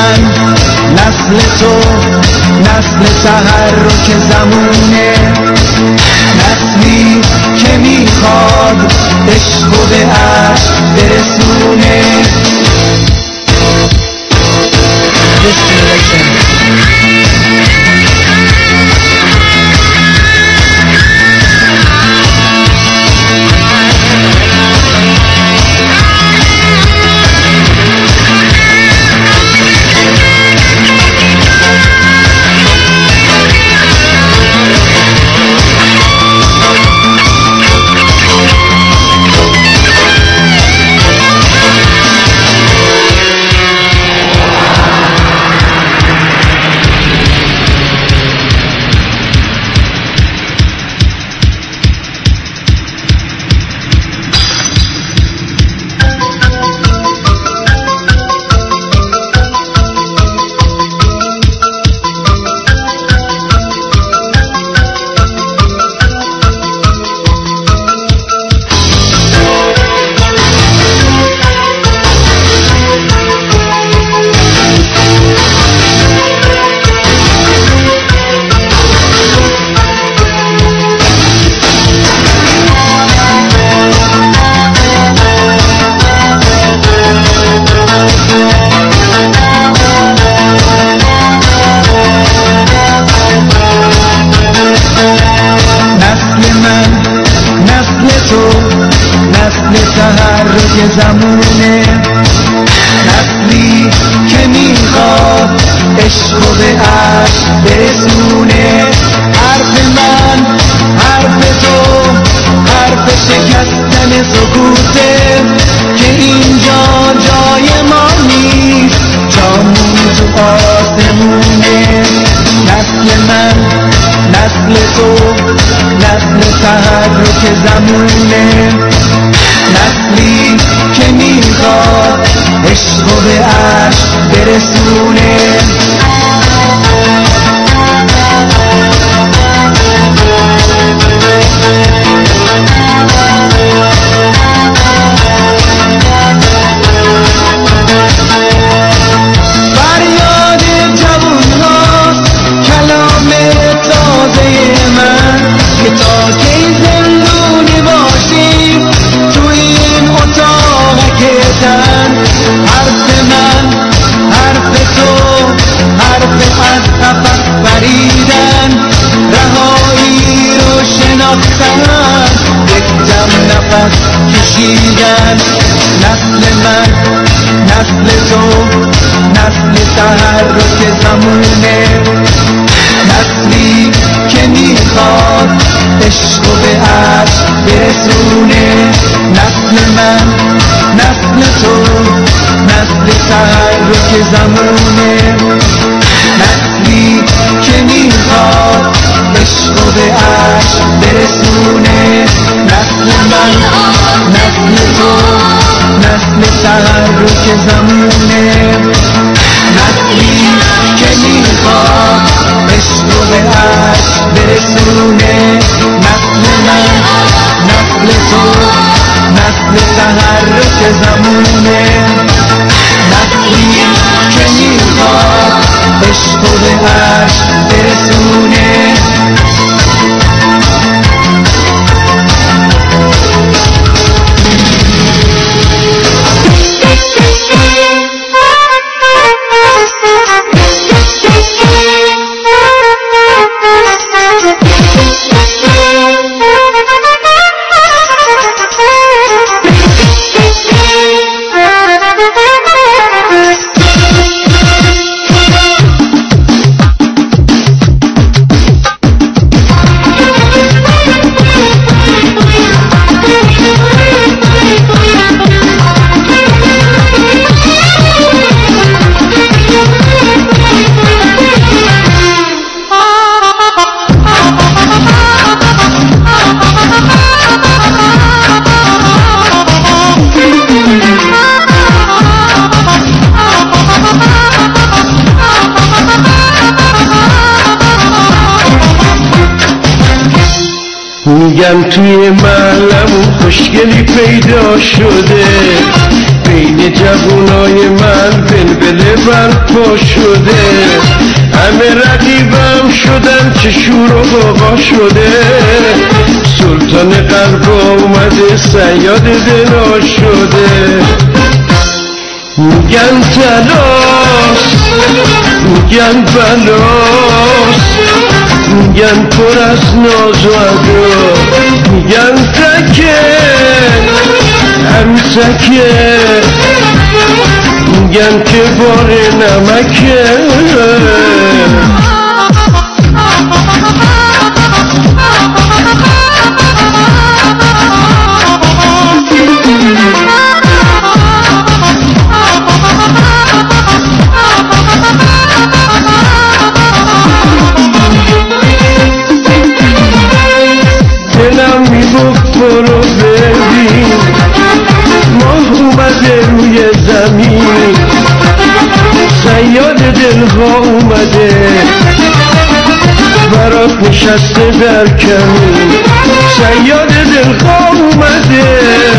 نسل تو نسل تحرک زمونه نسلی که میخواد عشقو به عشق برسونه. زمونه نسلی که میخواد عشقو به عشق برسونه. حرف من حرف تو حرف شکستن سکوته که اینجا جای ما نیست، جامون تو آسمونه. نسل من نسل تو نسل تحرک زمونه، نسلی که میخواد عشقو به عشق برسونه. فریاد جوون هاست کلام تازه من که تا کی زندونی باشیم تو این اتاق کتن. حرف من حرف تو حرف از قفس پریدن، رهایی رو شناختن، یک دم نفس کشیدن. نسل من نسل تو نسل تحرک زمونه، نسلی که میخواد عشقو به عشق برسونه. نسل من نسل تو نسل تحرک زمونه، نسلی که میخواد عشقو به عشق برسونه. نسل من نسل تو نسل تحرک زمونه، نسلی که میخواد عشقو به عشق برسونه. نسل من نسل تو نسل تحرک زمونه، نسلی که میخواد عشقو به عشق برسونه. میگم توی معلمون خوشگلی پیدا شده، بین جوونای من بلبله برپا شده، همه رقیبم شدن چه شور و غوغا شده، سلطان قلب اومده صیاد دلا شده. میگن تلاس، میگن بلاس، میگن پر از ناز و ادا، میگن تکه عروسکه، میگن که بار نمکه. دلم میگفت برو ببین ماه اومده روی زمین، صیاد دلها اومده برات نشسته در کمین، صیاد دلها اومده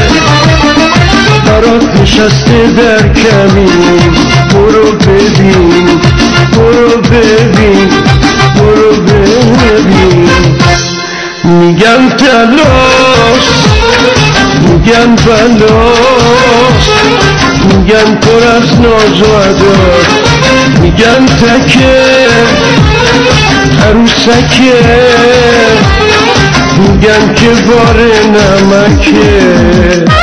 برات نشسته در کمین. برو ببین، برو ببین، برو ببین. میگن تلاش، میگن بلاش، میگن پر از ناز و عداش، میگن تکه عروسکه، میگن که بار نمکه.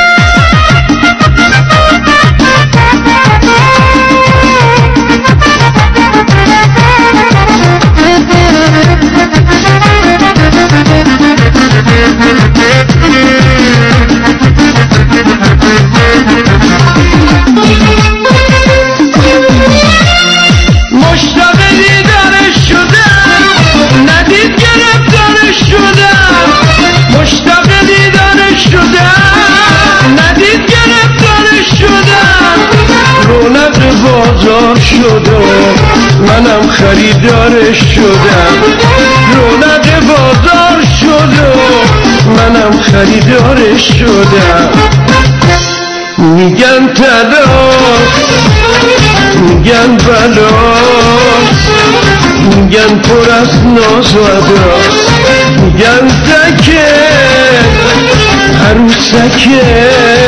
مشتاق دیدارش شدم، ندید گرفتارش شدم، مشتاق دیدارش شدم، ندید گرفتارش شدم. رونق بازار شدم، منم خریدارش شدم، رونق بازار شدم، منم خریدارش شدم. میگن تلاش، میگن بلاس، میگن پر از ناز و عداس، میگن تکه عروسکه،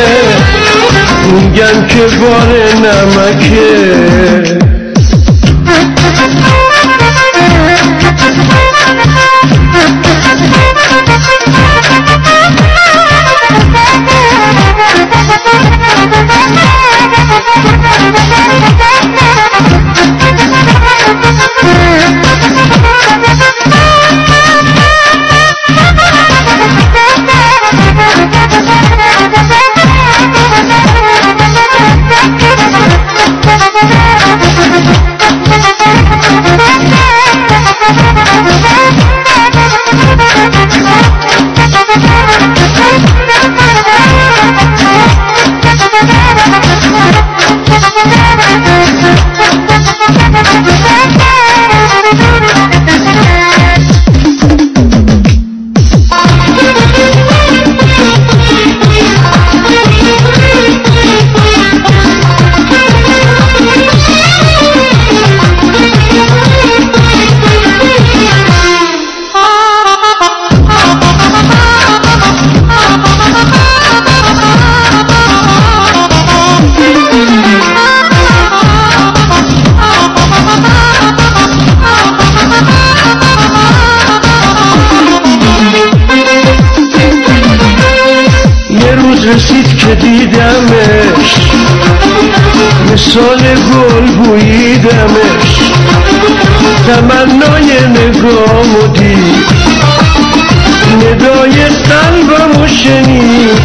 میگن که بار نمکه. رسید که دیدمش، مثال گل بوییدمش، تمنای نگامو دید، ندای قلبمو شنید،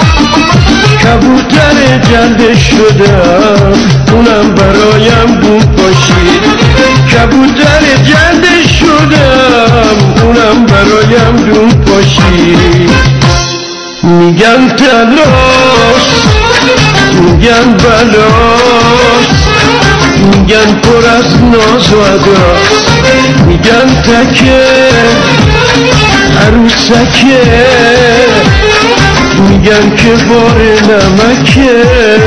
کبوتر جلدش شدم، اونم برایم بود باشید، کبوتر جلدش شدم، اونم برایم بود باشید. میگن تلاش، میگن بلاش، میگن پر از ناز و عداس، میگن تکه عروسکه، میگن که بار نمکه.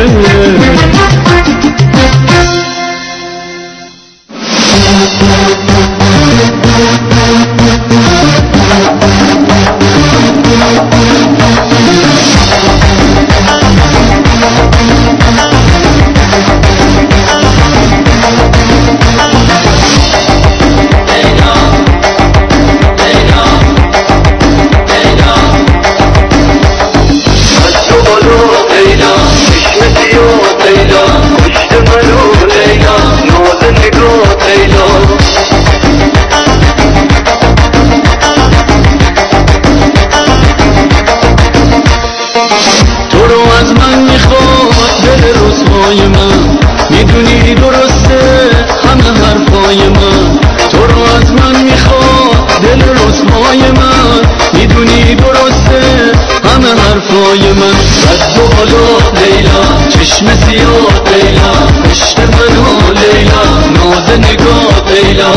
میدونی درسته همه حرفای من، تو رو از من میخواد دل رسوای من. میدونی درسته همه حرفای من، رد و بالا لیلا، چشم سیاه لیلا، عشق منو لیلا، ناز نگاه لیلا.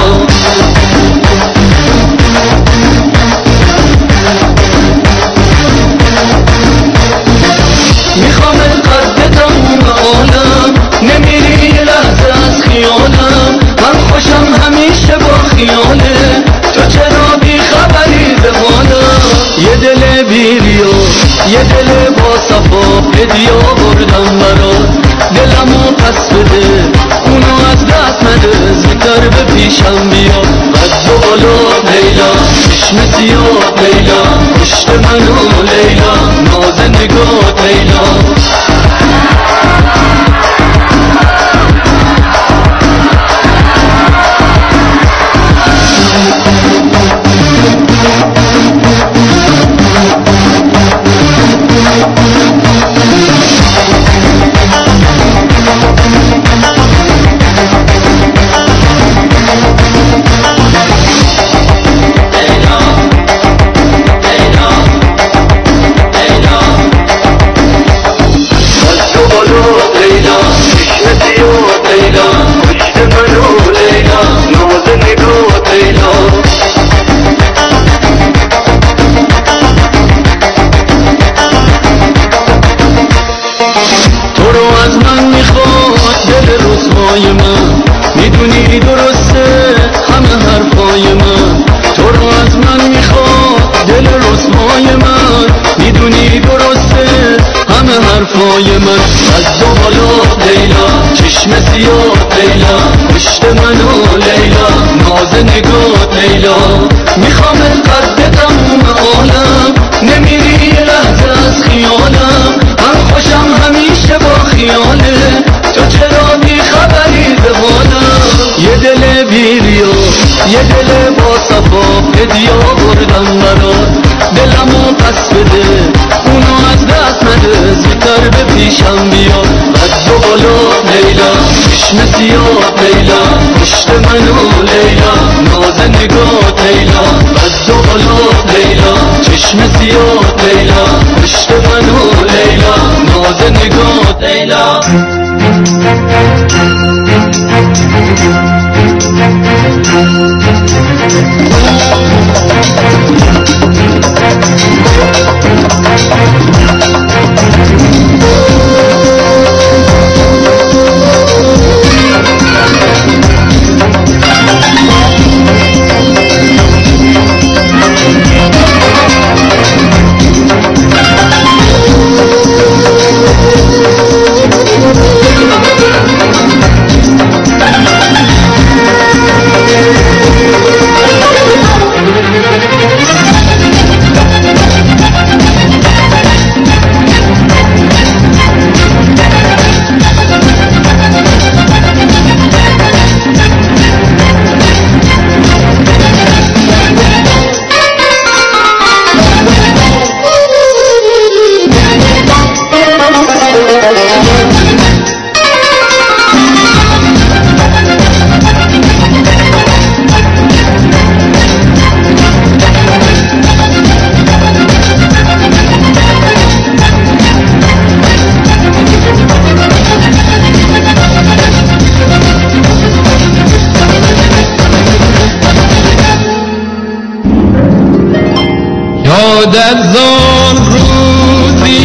میخوام قد تموم عالم، نمیری یه لحظه از خیالم. من خوشم همیشه با خیاله، تو چرا بی خبری به حالم. یه دل بیریا، یه دل با صفا، هدیه بردم برات، دلمو پس بده، اونو از دست نده، زودتر به پیشم بیا. قد و بالا لیلا، چشم سیاه لیلا، عشق منو لیلا، ناز نگاه لیلا. میدونی درسته همه حرفای من، تو رو از من میخواد دل رسوای من. میدونی درسته همه حرفای من، از دو بالا لیلا، چشم سیاه لیلا، عشق منو لیلا، ناز نگاه لیلا. میخوام قد تموم عالم، نمیری یه لحظه از خیالم. من خوشم همیشه با خیاله، تو چرا بی خبری به حالم. یه دل بیریا، یه دل با صفا، هدیه بردم برات، دلمو پس بده، اونو از دست نده، زودتر به پیشم بیا. قد و بالا لیلا، چشم سیاه لیلا، عشق منو لیلا، ناز نگاه لیلا. قد و بالا لیلا، چشم سیاه لیلا، عشق منو لیلا، ناز نگاه لیلا. یاد از آن روزی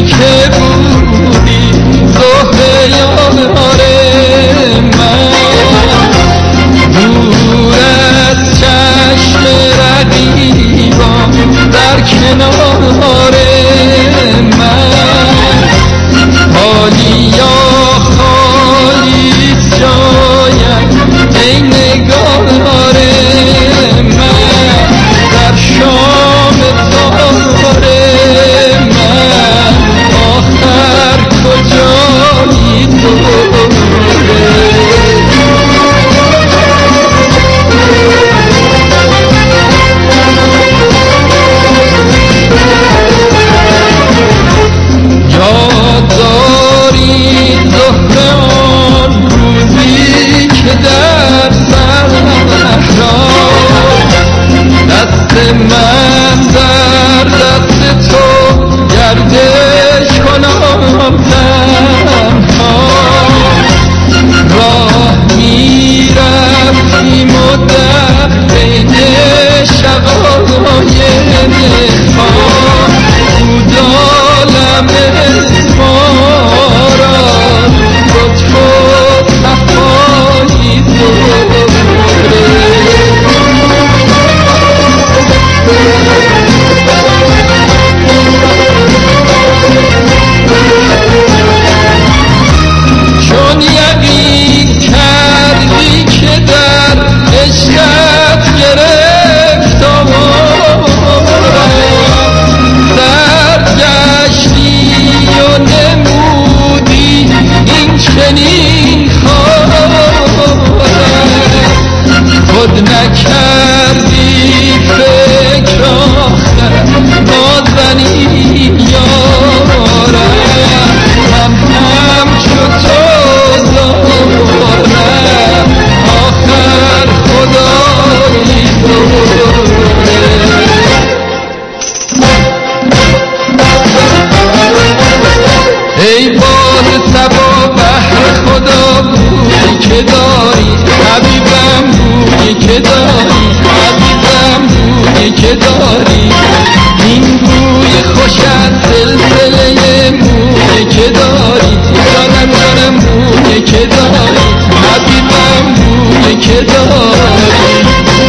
که داری، این بوی خوش از سلسله موی که داری، جانم بوی که داری، حبیبم بوی که داری.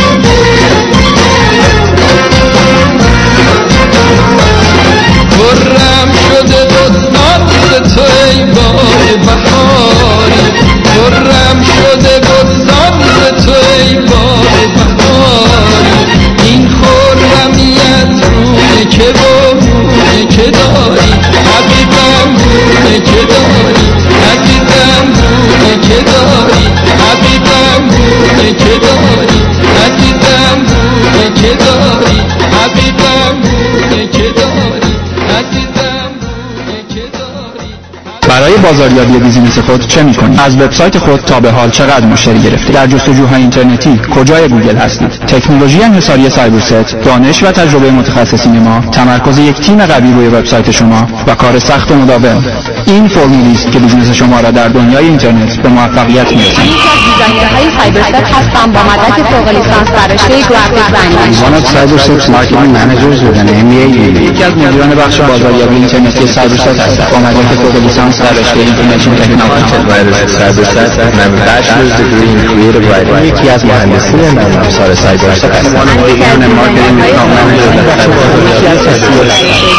خرم شده بستان ز تو ای باد بهاری، خرم شده بستان ز تو ای باد بهاری، این خرمیت روی که بوی که داری، حبیبم بوی که داری، عزیزم بوی که داری، حبیبم بوی که داری، عزیزم بوی که داری، حبیبم بوی که داری، عزیزم بوی که داری. برای بازاریابی بیزینس خود چه می‌کنید؟ از وبسایت خود تا به حال چقدر مشتری گرفتید؟ در جستجوهای اینترنتی کجای گوگل هستید؟ تکنولوژی انحصاری سایبرست، دانش و تجربه متخصصین ما، تمرکز یک تیم قوی روی وبسایت شما و کار سخت و مداوم، این فرمولی است که بیزینس شما را در دنیای اینترنت به موفقیت می‌رساند. یکی از دیزاینرهای سایبرست هستم با مدرک فوق لیسانس در رشته گرافیک دیزاین. One of Cyberset's marketing managers with an MBA. یکی از مدیران بخش بازاریابی اینترنتی سایبرست هستم با مدرک فوق لیسانس در رشته اینفورمیشن تکنولوژی. Cyberset and a bachelor's degree in creative writing. یکی از مهندسین نرم افزار سایبرست هستم.